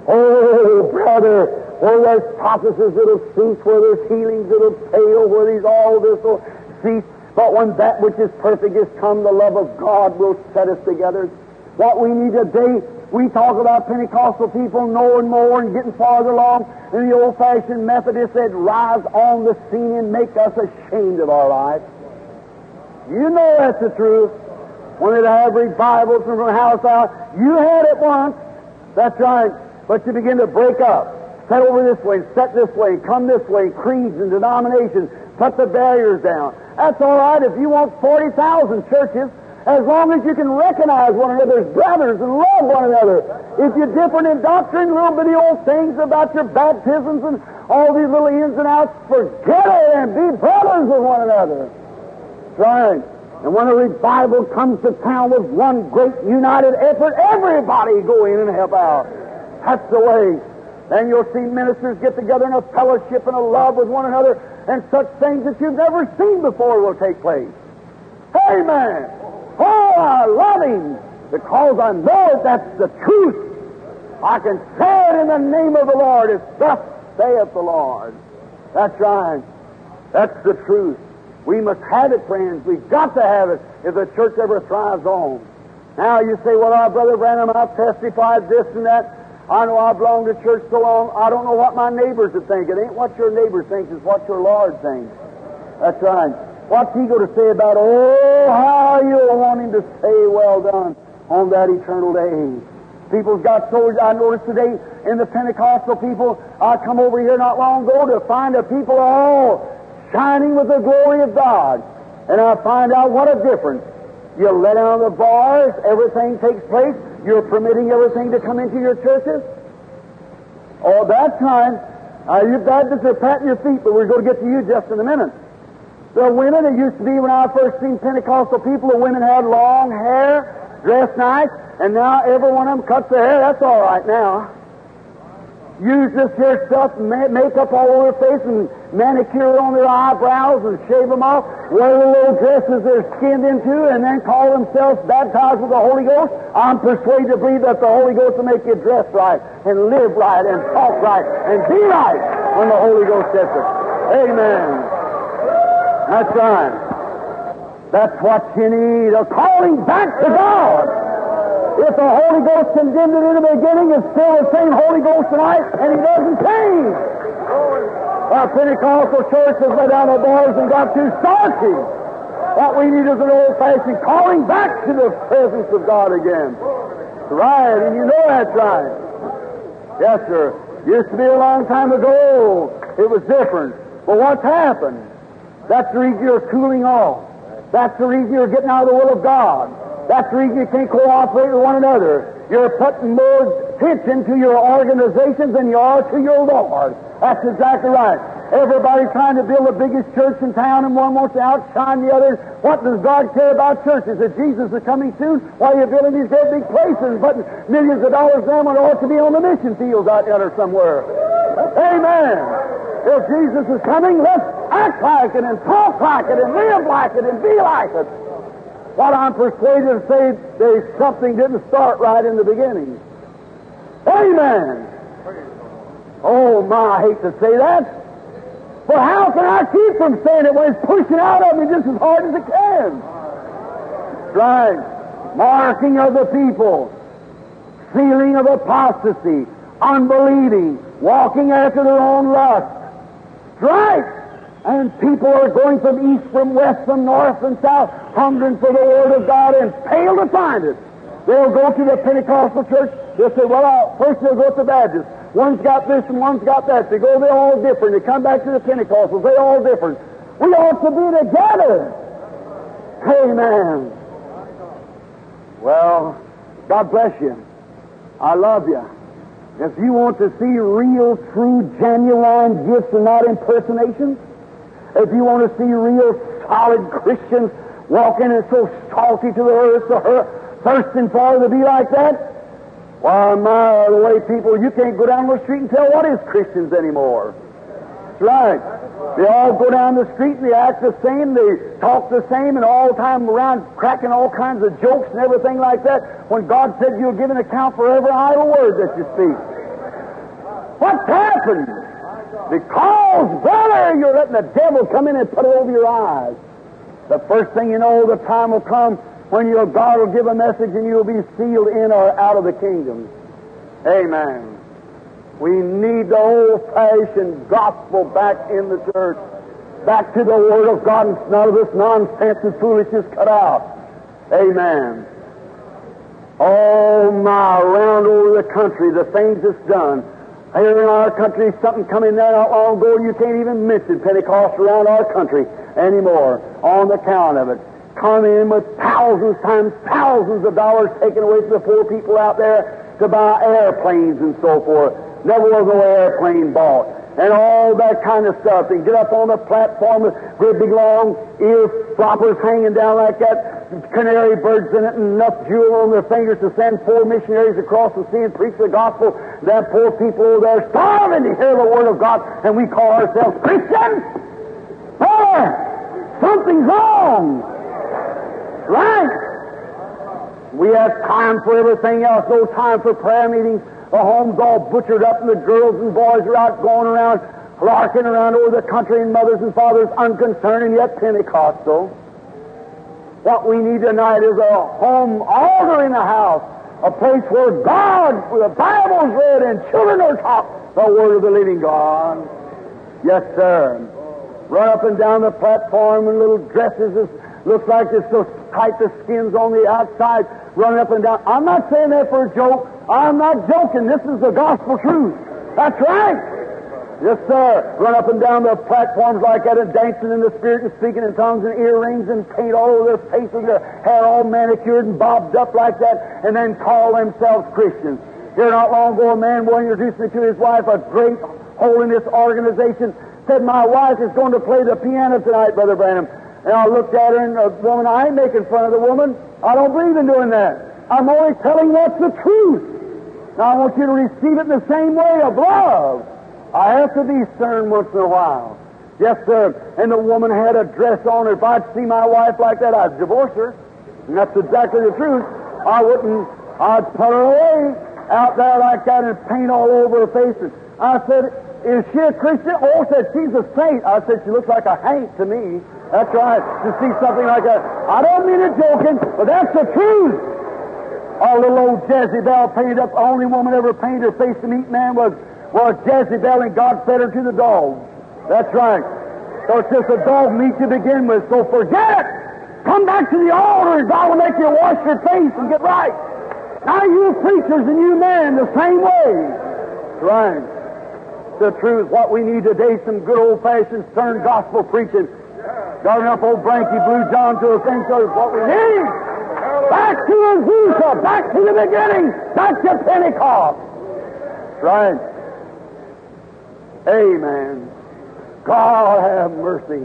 Oh, brother, where there's prophecies that'll cease, where there's healings that'll fail, where there's all this will cease. But when that which is perfect is come, the love of God will set us together. What we need today, we talk about Pentecostal people knowing more and getting farther along. And the old-fashioned Methodist said, rise on the scene and make us ashamed of our life. You know that's the truth. When they'd have revivals from house out, you had it once. That's right. But you begin to break up. Set over this way, set this way, come this way, creeds and denominations. Put the barriers down. That's all right if you want 40,000 churches, as long as you can recognize one another as brothers and love one another. If you're different in doctrine, little bitty old things about your baptisms and all these little ins and outs, forget it and be brothers with one another. That's right. And when a revival comes to town with one great united effort, everybody go in and help out. That's the way. Then you'll see ministers get together in a fellowship and a love with one another, and such things that you've never seen before will take place. Amen. Oh, I love Him because I know that's the truth. I can say it in the name of the Lord. It's thus saith the Lord. That's right. That's the truth. We must have it, friends. We've got to have it if the church ever thrives on. Now you say, well, our Brother Branham, I've testified this and that. I know I belong to church so long, I don't know what my neighbors would think. It ain't what your neighbor thinks, it's what your Lord thinks. That's right. What's He going to say about, oh, how you'll want Him to say, well done, on that eternal day. People's got so, I noticed today in the Pentecostal people, I come over here not long ago to find the people all shining with the glory of God. And I find out what a difference. You let down the bars, everything takes place. You're permitting everything to come into your churches. Oh, that time, you Baptists are patting your feet, but we're going to get to you just in a minute. The women, it used to be when I first seen Pentecostal people, the women had long hair, dressed nice, and now every one of them cuts their hair. That's all right now. use this here stuff, make up all over their face and manicure on their eyebrows and shave them off, wear the little dresses they're skinned into, and then call themselves baptized with the Holy Ghost. I'm persuaded to believe that the Holy Ghost will make you dress right and live right and talk right and be right when the Holy Ghost says it. Amen. That's right. That's what you need, a calling back to God. If the Holy Ghost condemned it in the beginning, it's still the same Holy Ghost tonight, and He doesn't change. Our Pentecostal church has let down the bars and got too starchy. What we need is an old-fashioned calling back to the presence of God again. Right, and you know that's right. Yes, sir. Used to be a long time ago. It was different. But what's happened? That's the reason you're cooling off. That's the reason you're getting out of the will of God. That's the reason you can't cooperate with one another. You're putting more attention to your organizations than you are to your Lord. That's exactly right. Everybody's trying to build the biggest church in town, and one wants to outshine the other. What does God care about churches? If Jesus is coming soon, why are you building these great big places and putting millions of dollars in them when it ought to be on the mission fields out there somewhere? Amen. If Jesus is coming, let's act like it and talk like it and live like it and be like it. What I'm persuaded to say, something didn't start right in the beginning. Amen. Oh, my, I hate to say that. But how can I keep from saying it when it's pushing out of me just as hard as it can? Right. Marking of the people. Sealing of apostasy. Unbelieving. Walking after their own lust. Right. And people are going from east, from west, from north, and south, hungering for the Word of God and fail to find it. They'll go to the Pentecostal church. They'll say, well, first they'll go to the Baptist. One's got this and one's got that. They go, they're all different. They come back to the Pentecostals. They're all different. We ought to be together. Amen. Well, God bless you. I love you. If you want to see real, true, genuine gifts and not impersonations, if you want to see real, solid Christians walking and so salty to the earth, so thirsting for to be like that, why, my, the way people, you can't go down the street and tell what is Christians anymore. That's right. They all go down the street and they act the same, they talk the same, and all the time around cracking all kinds of jokes and everything like that, when God said you'll give an account for every idle word that you speak. What's happened? Because, brother, you're letting the devil come in and put it over your eyes. The first thing you know, the time will come when God will give a message and you'll be sealed in or out of the kingdom. Amen. We need the old-fashioned gospel back in the church, back to the Word of God, and none of this nonsense and foolishness cut out. Amen. Oh, my, around over the country, the things that's done. Here in our country, something coming there not long ago, you can't even mention Pentecost around our country anymore on account of it. Come in with thousands times thousands of dollars taken away from the poor people out there to buy airplanes and so forth. Never was no airplane bought. And all that kind of stuff. They get up on the platform with great big long ear floppers hanging down like that, canary birds in it, and enough jewel on their fingers to send 4 missionaries across the sea and preach the gospel. That poor people over there starving to hear the Word of God, and we call ourselves Christians? Something's wrong. Right? We have time for everything else, no time for prayer meetings. The home's all butchered up, and the girls and boys are out going around, larking around over the country, and mothers and fathers unconcerned and yet Pentecostal. What we need tonight is a home altar in the house, a place where God, where the Bible's read and children are taught the Word of the living God. Yes, sir. Run up and down the platform in little dresses that looks like it's so tight the skin's on the outside, running up and down. I'm not saying that for a joke. I'm not joking. This is the gospel truth. That's right. Yes, sir. Run up and down the platforms like that and dancing in the Spirit and speaking in tongues and earrings and paint all over their faces, their hair all manicured and bobbed up like that, and then call themselves Christians. Here not long ago, a man introduced me to his wife, a great holiness organization, said, my wife is going to play the piano tonight, Brother Branham. And I looked at her, and the woman, I ain't making fun of the woman. I don't believe in doing that. I'm only telling what's the truth. Now I want you to receive it in the same way of love. I have to be stern once in a while. Yes, sir. And the woman had a dress on. If I'd see my wife like that, I'd divorce her. And that's exactly the truth. I'd put her away out there like that and paint all over her face. And I said, is she a Christian? Oh, said, she's a saint. I said, she looks like a haint to me. That's right. To see something like that. I don't mean it joking, but that's the truth. Our little old Jezebel painted up. The only woman ever painted her face to meet man was Jezebel, and God fed her to the dogs. That's right. So it's just a dog meat to begin with, so forget it! Come back to the altar and God will make you wash your face and get right. Now you preachers and you men the same way. Right. The truth, what we need today, some good old-fashioned stern gospel preaching. Got enough old Blanky Blue John to think so is what we need. Back to Azusa, back to the beginning, back to Pentecost. Right. Amen. God have mercy.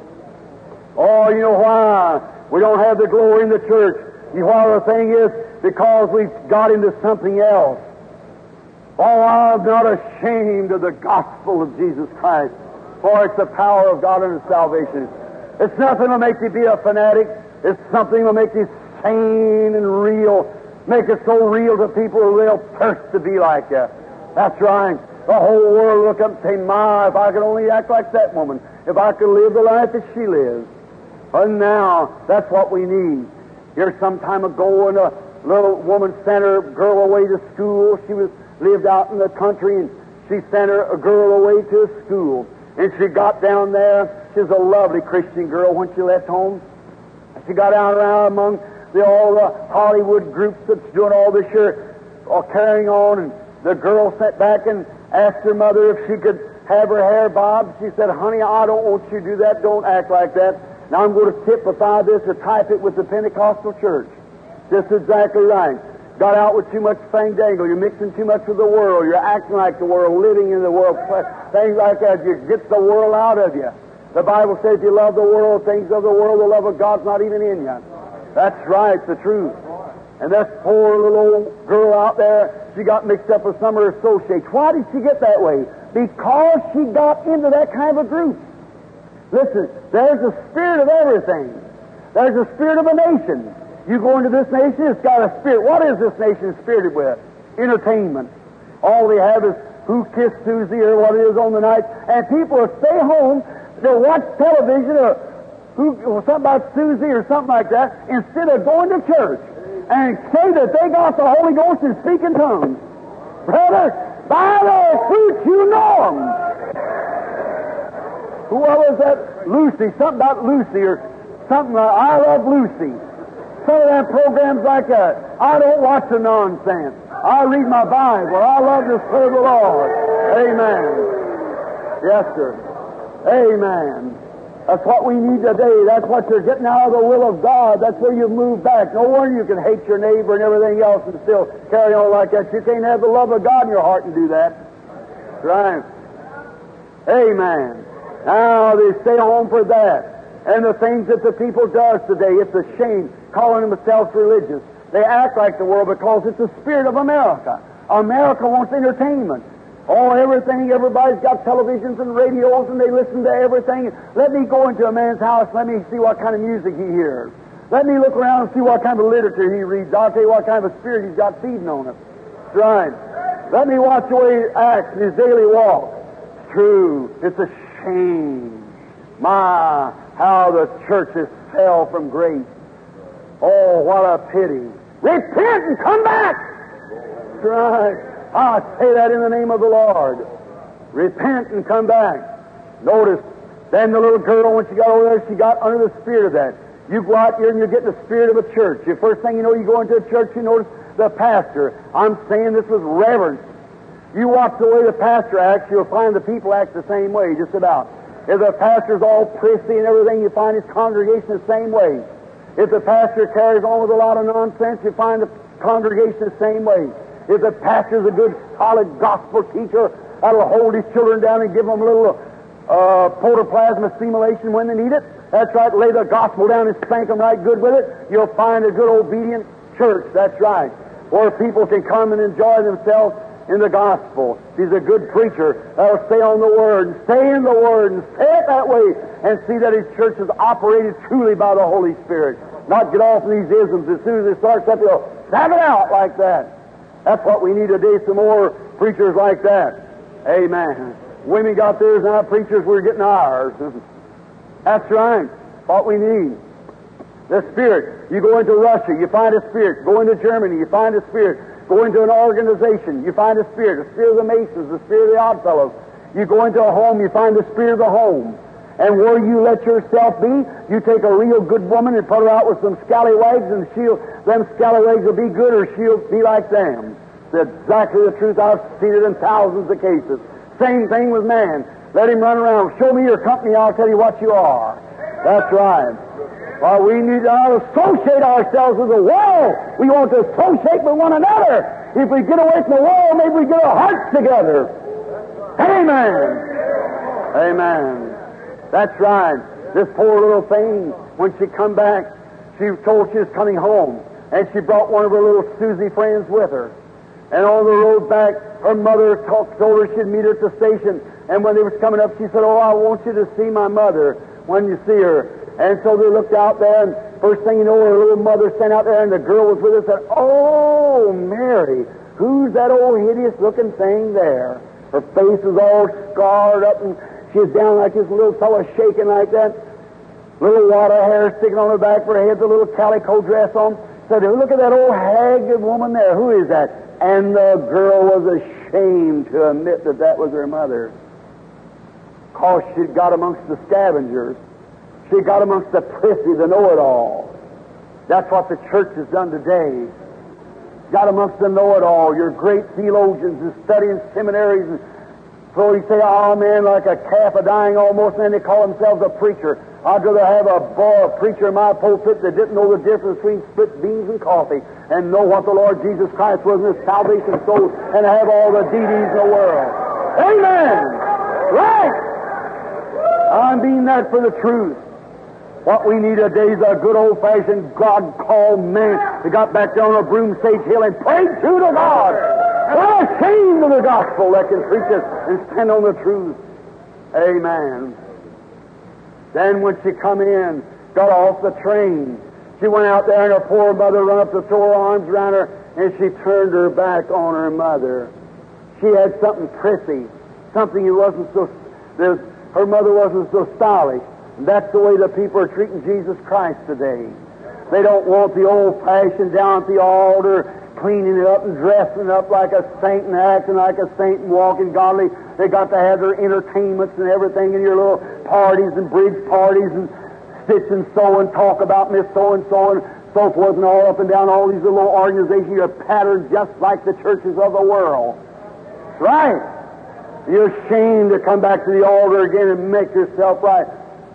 Oh, you know why we don't have the glory in the church? You know why the thing is? Because we've got into something else. Oh, I'm not ashamed of the gospel of Jesus Christ, for it's the power of God unto salvation. It's nothing to make you be a fanatic. It's something to make you sane and real. Make it so real to people they'll thirst to be like you. That's right. The whole world look up and say, my, if I could only act like that woman. If I could live the life that she lives. And now, that's what we need. Here some time ago, and a little woman sent her girl away to school. She lived out in the country, and she sent a girl away to a school. And she got down there. She was a lovely Christian girl when she left home. She got out around among all the Hollywood groups that's doing all this here, all carrying on, and the girl sat back and asked her mother if she could have her hair bobbed. She said, honey, I don't want you to do that. Don't act like that. Now I'm going to typify this or type it with the Pentecostal church. Just exactly right. Got out with too much fandangle. You're mixing too much with the world. You're acting like the world, living in the world. Things like that. You get the world out of you. The Bible says if you love the world, things of the world, the love of God's not even in you. That's right, it's the truth. And this poor little old girl out there, she got mixed up with some of her associates. Why did she get that way? Because she got into that kind of a group. Listen, there's a spirit of everything. There's a spirit of a nation. You go into this nation, it's got a spirit. What is this nation spirited with? Entertainment. All they have is Who Kissed Susie or what it is on the night. And people will stay home, they'll watch television or something about Susie or something like that instead of going to church and say that they got the Holy Ghost and speak in tongues. Brother, by their fruits you know them. Who was that? Lucy. Something about Lucy or something. I Love Lucy. Some of them programs like that. I don't watch the nonsense. I read my Bible. I love to serve the Lord. Amen. Yes, sir. Amen. That's what we need today. That's what you're getting out of the will of God. That's where you move back. No wonder you can hate your neighbor and everything else and still carry on like that. You can't have the love of God in your heart and do that. Right. Amen. Now they stay home for that. And the things that the people does today, it's a shame, calling themselves religious. They act like the world because it's the spirit of America. America wants entertainment. Oh, everything, everybody's got televisions and radios and they listen to everything. Let me go into a man's house, let me see what kind of music he hears. Let me look around and see what kind of literature he reads. I'll tell you what kind of a spirit he's got feeding on him. That's right. Let me watch the way he acts in his daily walk. It's true. It's a shame. My, how the churches fell from grace. Oh, what a pity. Repent and come back! That's right. I say that in the name of the Lord. Repent and come back. Notice, then the little girl, when she got over there, she got under the spirit of that. You go out here and you get the spirit of a church. The first thing you know, you go into a church, you notice the pastor. I'm saying this with reverence. You watch the way the pastor acts, you'll find the people act the same way, just about. If the pastor's all prissy and everything, you find his congregation the same way. If the pastor carries on with a lot of nonsense, you find the congregation the same way. If the pastor's a good, solid gospel teacher that'll hold his children down and give them a little protoplasm assimilation when they need it, that's right, lay the gospel down and spank them right good with it, you'll find a good, obedient church. That's right. where people can come and enjoy themselves in the gospel. He's a good preacher that'll stay on the Word and stay in the Word and say it that way and see that his church is operated truly by the Holy Spirit. Not get off these isms. As soon as it starts up, they'll snap it out like that. That's what we need today, some more preachers like that. Amen. Women got theirs, now preachers, we're getting ours. That's right. What we need. The Spirit. You go into Russia, you find a Spirit. Go into Germany, you find a Spirit. Go into an organization, you find a Spirit. The Spirit of the Masons, the Spirit of the Oddfellows. You go into a home, you find the Spirit of the home. And where you let yourself be, you take a real good woman and put her out with some scallywags, and them scallywags will be good, or she'll be like them. It's exactly the truth. I've seen it in thousands of cases. Same thing with man. Let him run around. Show me your company, I'll tell you what you are. That's right. Well, we need to associate ourselves with the world. We want to associate with one another. If we get away from the world, maybe we get our hearts together. Amen. Amen. That's right. This poor little thing, when she come back, she told she was coming home, and she brought one of her little Susie friends with her. And on the road back, her mother told her she'd meet her at the station. And when they was coming up, she said, "Oh, I want you to see my mother when you see her." And so they looked out there, and first thing you know, her little mother sat out there, and the girl was with her and said, "Oh, Mary, who's that old hideous-looking thing there?" Her face was all scarred up, and she was down like this little fellow shaking like that. Little water hair sticking on her back of her head, the little calico dress on. Said, "Look at that old haggard woman there. Who is that?" And the girl was ashamed to admit that that was her mother. Because she'd got amongst the scavengers. She got amongst the prissy, the know-it-all. That's what the church has done today. Got amongst the know-it-all, your great theologians and studying seminaries. And so you say, "Oh, man, like a calf a dying almost," and then they call themselves a preacher. I'd rather have a preacher in my pulpit that didn't know the difference between split beans and coffee and know what the Lord Jesus Christ was in his salvation soul and have all the DDs in the world. Amen! Right! I mean that for the truth. What we need today is a good old-fashioned God-called man that got back down on a broomstage hill and prayed true to God. We're ashamed of the gospel that can preach it and stand on the truth. Amen. Then when she come in, got off the train, she went out there and her poor mother run up to throw her arms around her, and she turned her back on her mother. She had something prissy, something that wasn't so, her mother wasn't so stylish. And that's the way the people are treating Jesus Christ today. They don't want the old-fashioned down at the altar, cleaning it up and dressing it up like a saint and acting like a saint and walking godly. They got to have their entertainments and everything in your little parties and bridge parties and stitch and sew and talk about Miss so-and-so and so forth and all up and down all these little organizations. You're patterned just like the churches of the world. Right. You're ashamed to come back to the altar again and make yourself right.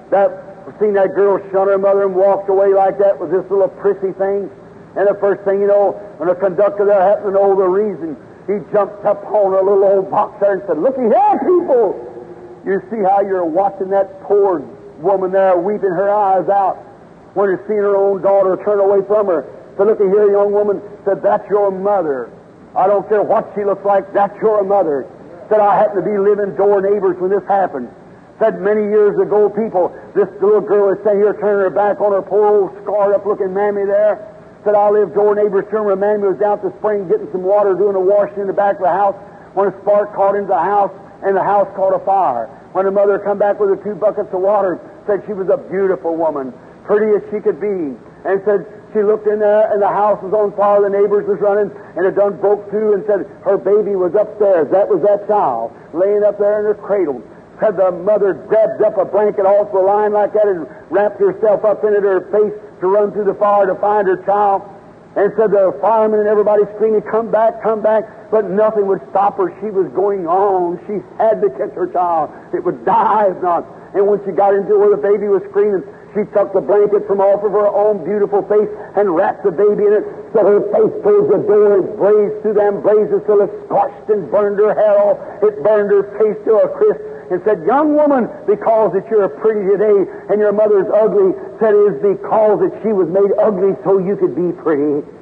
I've seen that girl shun her mother and walked away like that with this little prissy thing. And the first thing you know, when the conductor there happened to know the reason, he jumped up on a little old box there and said, "Looky here, people! You see how you're watching that poor woman there weeping her eyes out when she's seen her own daughter turn away from her. So looky here, young woman," said, "that's your mother. I don't care what she looks like, that's your mother." Said, "I happened to be living door neighbors when this happened." Said many years ago, people, this little girl is sitting here turning her back on her poor old scarred-up-looking mammy there. Said, "I lived door neighbors to her. Her mammy was down at the spring getting some water, doing a washing in the back of the house, when a spark caught into the house, and the house caught a fire. When her mother come back with her 2 buckets of water, said she was a beautiful woman, pretty as she could be, and said she looked in there, and the house was on fire, the neighbors was running, and it done broke through, and said her baby was upstairs. That was that child, laying up there in her cradle. Said the mother grabbed up a blanket off the line like that and wrapped herself up in it, her face, to run through the fire to find her child. And said the firemen and everybody screaming, come back, but nothing would stop her. She was going on. She had to catch her child. It would die if not. And when she got into where the baby was screaming, she took the blanket from off of her own beautiful face and wrapped the baby in it, so her face towards the door and blazed through them blazes till it scorched and burned her hair off. It burned her face to a crisp. And said, "Young woman, because that you're pretty today and your mother's ugly," said, "it is because that she was made ugly so you could be pretty."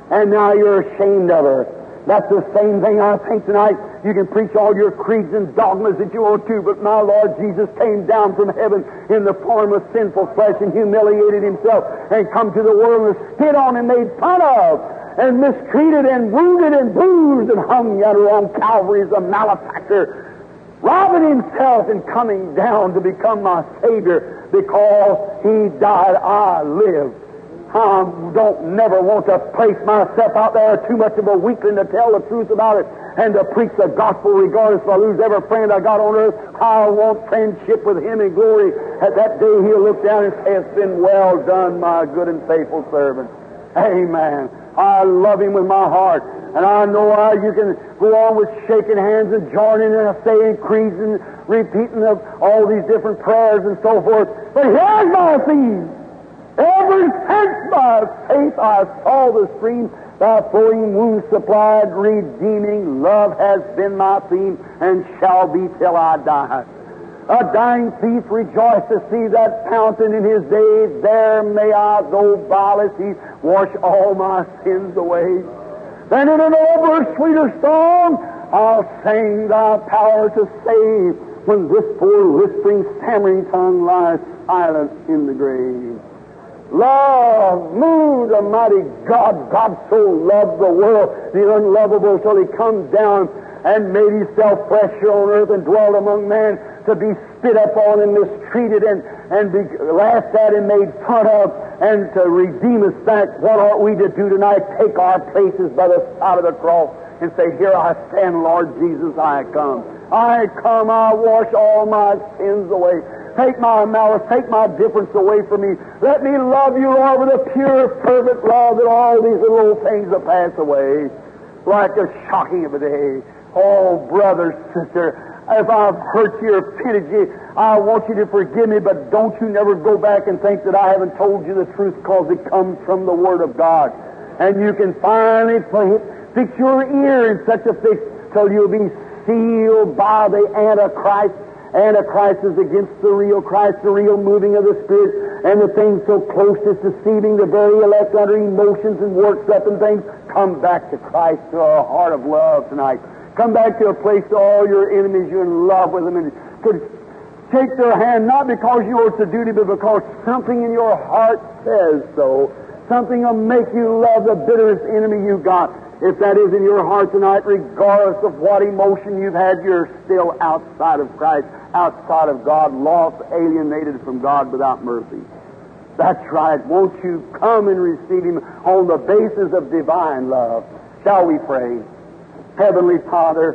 and now you're ashamed of her. That's the same thing I think tonight. You can preach all your creeds and dogmas that you want to, but my Lord Jesus came down from heaven in the form of sinful flesh and humiliated himself and come to the world and spit on and made fun of and mistreated and wounded and bruised and hung yonder on Calvary as a malefactor, robbing himself and coming down to become my Savior. Because he died, I live. I don't never want to place myself out there too much of a weakling to tell the truth about it and to preach the gospel regardless if I lose every friend I got on earth. I want friendship with him in glory. At that day he'll look down and say, "It's been well done, my good and faithful servant." Amen. I love him with my heart. And I know how you can go on with shaking hands and joining and saying creeds and repeating of all these different prayers and so forth. But here's my theme. Ever since by faith I saw the stream, thy flowing wounds supplied, redeeming love has been my theme and shall be till I die. A dying thief rejoiced to see that fountain in his days. There may I, though vile as he, wash all my sins away. Then in an over sweeter song I'll sing thy power to save, when this poor lisping, stammering tongue lies silent in the grave. Love moved the mighty God. God so loved the world, the unlovable, till he comes down and made himself flesh here on earth and dwelt among men, to be spit upon and mistreated and be laughed at and made fun of, and to redeem us back. What ought we to do tonight? Take our places by the side of the cross and say, "Here I stand, Lord Jesus, I come. I come, I wash all my sins away. Take my malice, take my difference away from me. Let me love you, Lord, with a pure, fervent love, that all these little things will pass away like the shocking of a day." Oh, brother, sister, if I've hurt you or offended you, I want you to forgive me, but don't you never go back and think that I haven't told you the truth, because it comes from the Word of God. And you can finally fix your ear in such a fix till you'll be sealed by the Antichrist. Antichrist is against the real Christ, the real moving of the Spirit, and the thing so close is deceiving the very elect under emotions and works up and things. Come back to Christ, to a heart of love tonight. Come back to a place to all your enemies, you're in love with them, and could take their hand, not because you owe it to duty, but because something in your heart says so. Something will make you love the bitterest enemy you got. If that is in your heart tonight, regardless of what emotion you've had, you're still outside of Christ, outside of God, lost, alienated from God without mercy. That's right. Won't you come and receive Him on the basis of divine love? Shall we pray? Heavenly Father,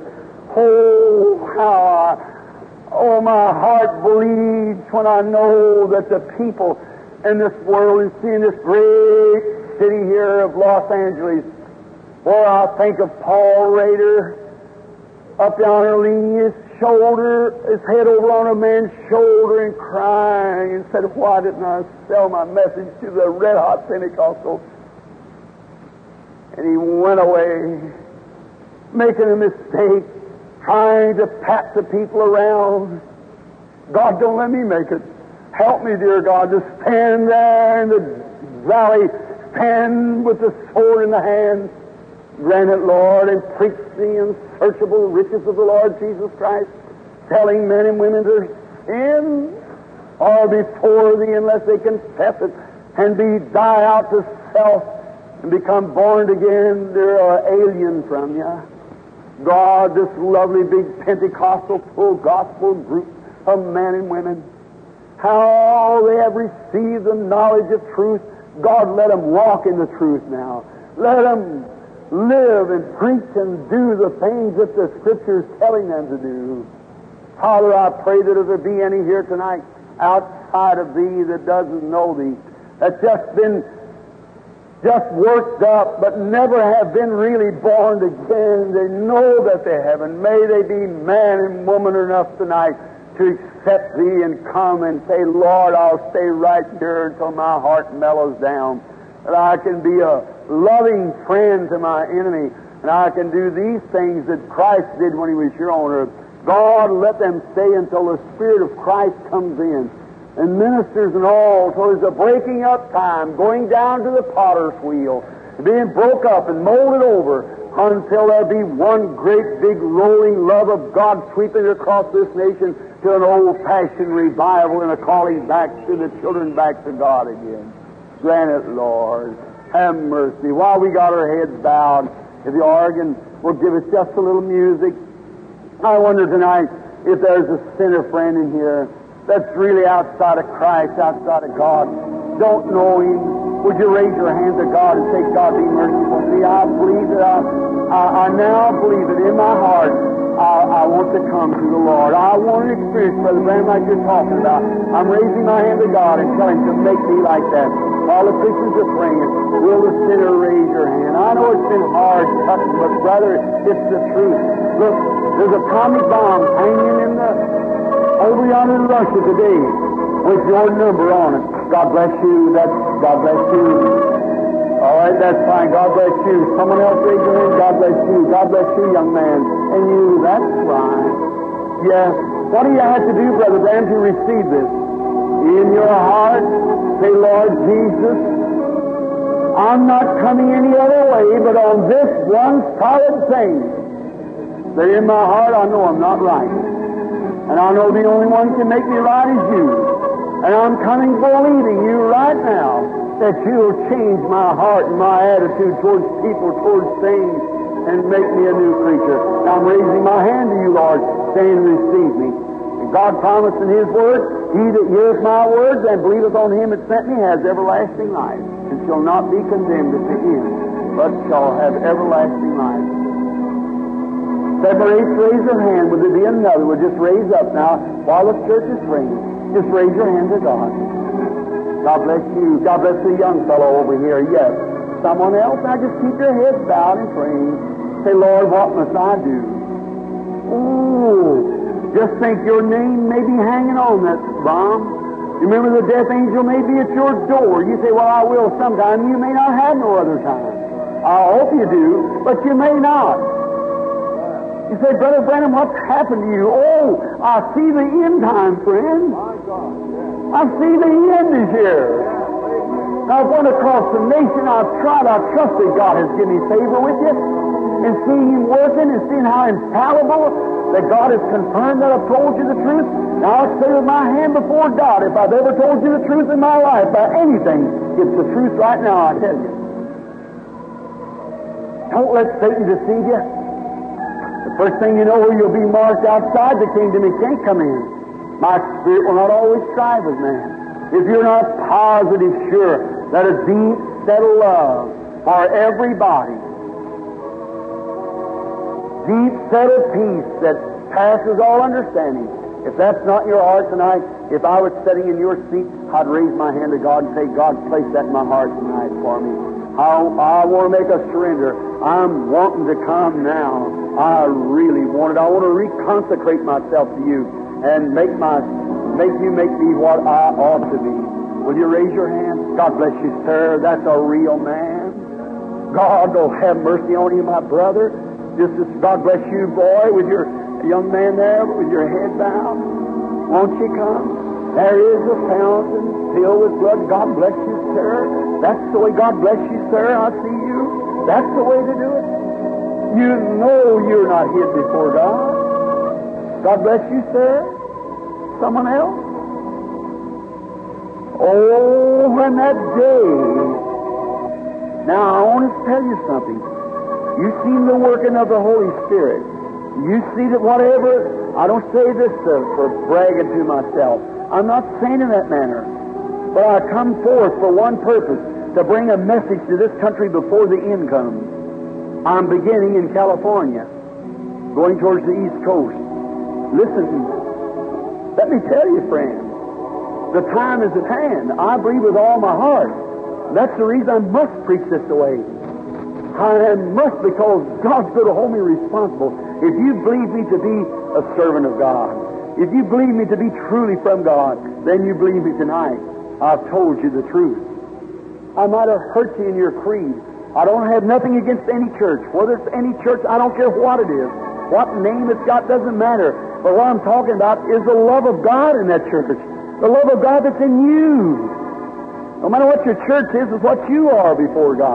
my heart bleeds when I know that the people in this world, and seeing this great city here of Los Angeles, where I think of Paul Rader up yonder leaning his head over on a man's shoulder and crying, and said, "Why didn't I sell my message to the red-hot Pentecostals?" And he went away, making a mistake, trying to pat the people around. God, don't let me make it. Help me, dear God, to stand there in the valley, stand with the sword in the hand. Grant it, Lord, and preach the unsearchable riches of the Lord Jesus Christ, telling men and women their sins are before Thee unless they confess it and die out to self and become born again. They're an alien from You. God, this lovely big Pentecostal full gospel group of men and women, how they have received the knowledge of truth. God, let them walk in the truth now. Let them live and preach and do the things that the Scripture is telling them to do. Father, I pray that if there be any here tonight outside of Thee that doesn't know Thee, that's just worked up, but never have been really born again. They know that they haven't. May they be man and woman enough tonight to accept Thee and come and say, "Lord, I'll stay right here until my heart mellows down, that I can be a loving friend to my enemy, and I can do these things that Christ did when He was here on earth." God, let them stay until the Spirit of Christ comes in, and ministers and all, so there's a breaking up time, going down to the potter's wheel, being broke up and molded over until there be one great big rolling love of God sweeping across this nation to an old-fashioned revival and a calling back to the children back to God again. Grant it, Lord. Have mercy. While we got our heads bowed, if the organ will give us just a little music. I wonder tonight if there's a sinner friend in here that's really outside of Christ, outside of God, don't know Him. Would you raise your hand to God and say, God, be merciful to me? I believe that I now believe it in my heart. I want to come to the Lord. I want an experience, Brother Branham, like you're talking about. I'm raising my hand to God and telling Him to make me like that. While the Christians are praying, will the sinner raise your hand? I know it's been hard cutting, but brother, it's the truth. Look, there's a atomic bomb hanging in the over yonder in Russia today with your number on it. God bless you. God bless you. All right, that's fine. God bless you. Someone else raise your hand. God bless you. God bless you, young man. And you, that's fine. Yes. What do you have to do, Brother Branham, to receive this? In your heart, say, Lord Jesus, I'm not coming any other way but on this one solid thing. That in my heart I know I'm not right. And I know the only one who can make me right is you. And I'm coming believing you right now that you'll change my heart and my attitude towards people, towards things, and make me a new creature. Now I'm raising my hand to you, Lord, saying, receive me. And God promised in His Word, He that heareth my words and believeth on Him that sent me has everlasting life, and shall not be condemned at the end, but shall have everlasting life. Separate, raise your hand. Would there be another? We'll just raise up now while the church is praying. Just raise your hand to God. God bless you. God bless the young fellow over here. Yes. Someone else? Now just keep your heads bowed and praying. Say, Lord, what must I do? Ooh, just think your name may be hanging on that bomb. You remember the death angel may be at your door. You say, well, I will sometime. You may not have no other time. I hope you do, but you may not. You say, Brother Branham, what's happened to you? Oh, I see the end time, friend. I see the end is here. I've went across the nation. I've trusted God has given me favor with you. And seeing Him working and seeing how infallible that God has confirmed that I've told you the truth. Now I'll say with my hand before God, if I've ever told you the truth in my life by anything, it's the truth right now, I tell you. Don't let Satan deceive you. The first thing you know, you'll be marked outside the kingdom. He can't come in. My spirit will not always strive with man. If you're not positive sure that a deep, settled love for everybody, deep, settled peace that passes all understanding, if that's not your heart tonight, if I was sitting in your seat, I'd raise my hand to God and say, God, place that in my heart tonight for me. I want to make a surrender. I'm wanting to come now. I really want it. I want to reconsecrate myself to you and make you make me what I ought to be. Will you raise your hand? God bless you, sir. That's a real man. God will have mercy on you, my brother. Just as God bless you, boy, with your young man there, with your head bowed. Won't you come? There is a fountain filled with blood. God bless you, sir. That's the way. God bless you, sir. I see you. That's the way to do it. You know you're not hid before God. God bless you, sir. Someone else? Oh, when that day. Now, I want to tell you something. You see the working of the Holy Spirit. You see that whatever, I don't say this for bragging to myself. I'm not saying in that manner. But I come forth for one purpose, to bring a message to this country before the end comes. I'm beginning in California, going towards the East Coast. Listen, let me tell you, friend, the time is at hand. I believe with all my heart. That's the reason I must preach this way. I must, because God's going to hold me responsible. If you believe me to be a servant of God, if you believe me to be truly from God, then you believe me tonight. I've told you the truth. I might have hurt you in your creed. I don't have nothing against any church. Whether it's any church, I don't care what it is. What name it's got doesn't matter. But what I'm talking about is the love of God in that church. The love of God that's in you. No matter what your church is what you are before God.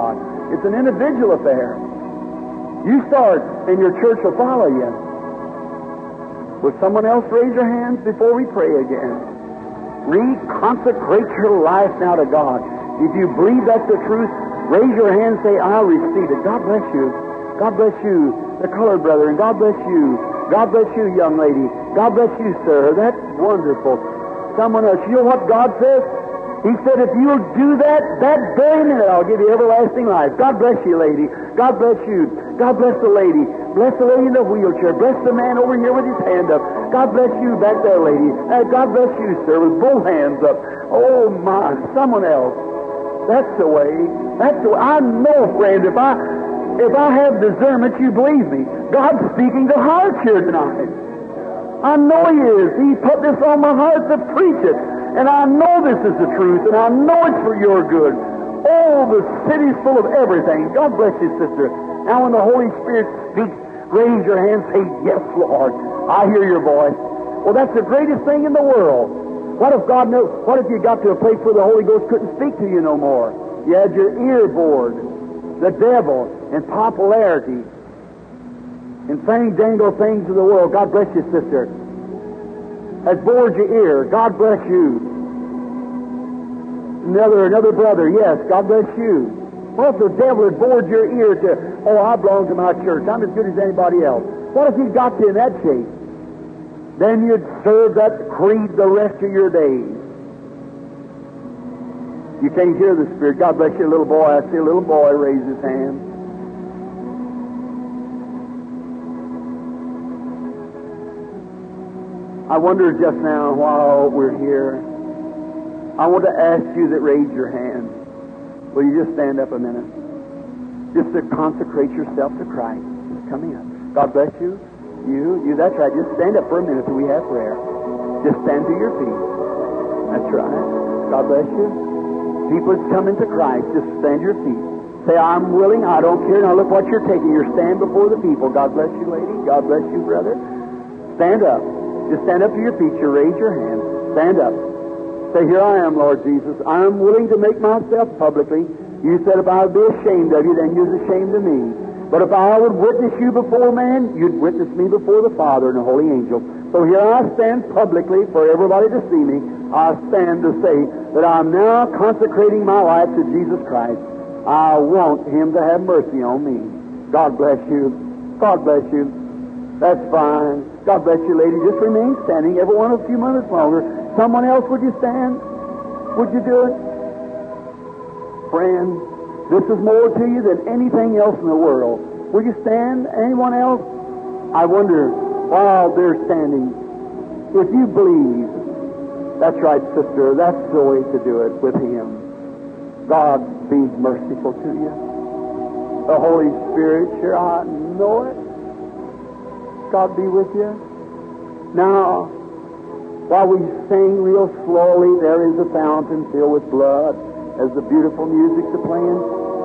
It's an individual affair. You start, and your church will follow you. Will someone else raise your hands before we pray again? Reconsecrate your life now to God. If you believe that's the truth, raise your hand and say, I'll receive it. God bless you. God bless you, the colored brother, and God bless you. God bless you, young lady. God bless you, sir. That's wonderful. Someone else. You know what God says? He said, if you'll do that very minute, I'll give you everlasting life. God bless you, lady. God bless you. God bless the lady. Bless the lady in the wheelchair. Bless the man over here with his hand up. God bless you back there, lady. God bless you, sir, with both hands up. Oh, my. Someone else. That's the way. That's the way. I know, friend, if I have discernment, you believe me. God's speaking to hearts here tonight. I know He is. He put this on my heart to preach it. And I know this is the truth, and I know it's for your good. Oh, the city's full of everything. God bless you, sister. Now when the Holy Spirit speaks, raise your hand and say, yes, Lord. I hear your voice. Well, that's the greatest thing in the world. What if God knows? What if you got to a place where the Holy Ghost couldn't speak to you no more? You had your ear bored. The devil and popularity and fandangle things of the world. God bless you, sister. Has bored your ear. God bless you. Another brother. Yes, God bless you. What if the devil had bored your ear to, oh, I belong to my church. I'm as good as anybody else. What if he got you in that shape? Then you'd serve that creed the rest of your days. You can't hear the Spirit. God bless you, little boy. I see a little boy raise his hand. I wonder just now while we're here, I want to ask you that raise your hand. Will you just stand up a minute? Just to consecrate yourself to Christ. Just come in. God bless you. You, that's right. Just stand up for a minute till we have prayer. Just stand to your feet. That's right. God bless you. People that's coming to Christ, just stand to your feet. Say, I'm willing, I don't care. Now look what you're taking. You're standing before the people. God bless you, lady. God bless you, brother. Stand up. Just stand up to your feet. You raise your hand. Stand up. Say, here I am, Lord Jesus. I'm willing to make myself publicly. You said if I would be ashamed of you, then you're ashamed of me. But if I would witness you before man, you'd witness me before the Father and the Holy Angel. So here I stand publicly for everybody to see me. I stand to say that I'm now consecrating my life to Jesus Christ. I want Him to have mercy on me. God bless you. God bless you. That's fine. God bless you, lady. Just remain standing. Everyone a few minutes longer. Someone else, would you stand? Would you do it? Friend, this is more to you than anything else in the world. Would you stand? Anyone else? I wonder, while they're standing, if you believe, that's right, sister, that's the way to do it with Him. God be merciful to you. The Holy Spirit, sure, I know it. God be with you. Now, while we sing real slowly, there is a fountain filled with blood as the beautiful music's playing.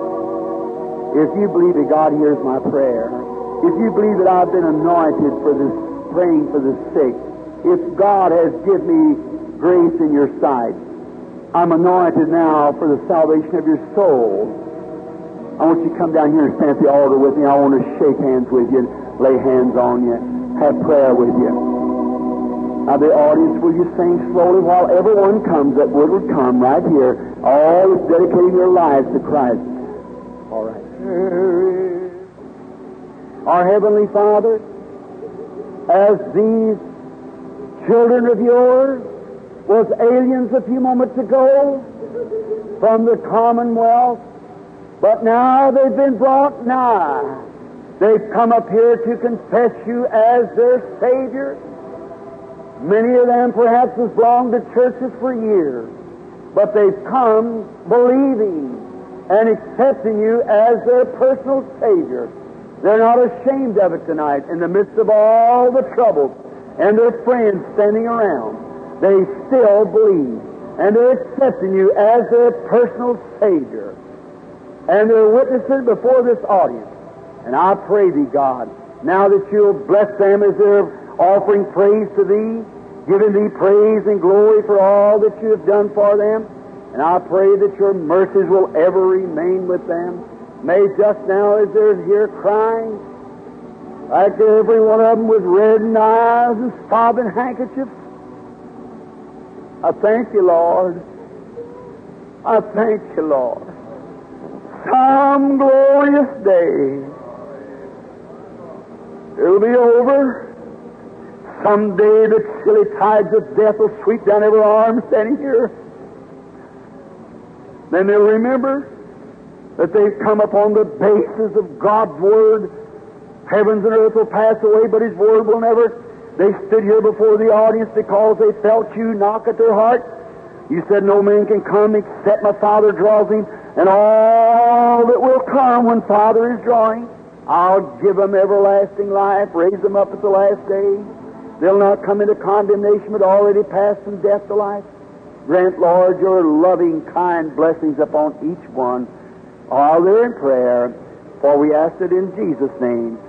If you believe that God hears my prayer, if you believe that I've been anointed for this, praying for the sick, if God has given me grace in your sight, I'm anointed now for the salvation of your soul. I want you to come down here and stand at the altar with me. I want to shake hands with you and lay hands on you, have prayer with you. Now, the audience, will you sing slowly while everyone comes that would come right here, all dedicating their lives to Christ. All right. Our Heavenly Father, as these children of yours was aliens a few moments ago from the commonwealth, but now they've been brought nigh. They've come up here to confess you as their Savior. Many of them perhaps has belonged to churches for years, but they've come believing and accepting you as their personal Savior. They're not ashamed of it tonight in the midst of all the troubles and their friends standing around. They still believe, and they're accepting you as their personal Savior. And they're witnessing before this audience. And I pray Thee, God, now that You'll bless them as they're offering praise to Thee, giving Thee praise and glory for all that You have done for them. And I pray that Your mercies will ever remain with them. May just now as they're here crying, like every one of them with reddened eyes and sobbing handkerchiefs, I thank you, Lord. I thank you, Lord. Some glorious day it'll be over. Someday the chilly tides of death will sweep down every arm standing here. Then they'll remember that they've come upon the basis of God's Word. Heavens and earth will pass away, but His Word will never. They stood here before the audience because they felt you knock at their heart. You said, no man can come except my Father draws him, and all that will come when Father is drawing, I'll give them everlasting life, raise them up at the last day. They'll not come into condemnation, but already passed from death to life. Grant, Lord, your loving, kind blessings upon each one while they're in prayer, for we ask it in Jesus' name.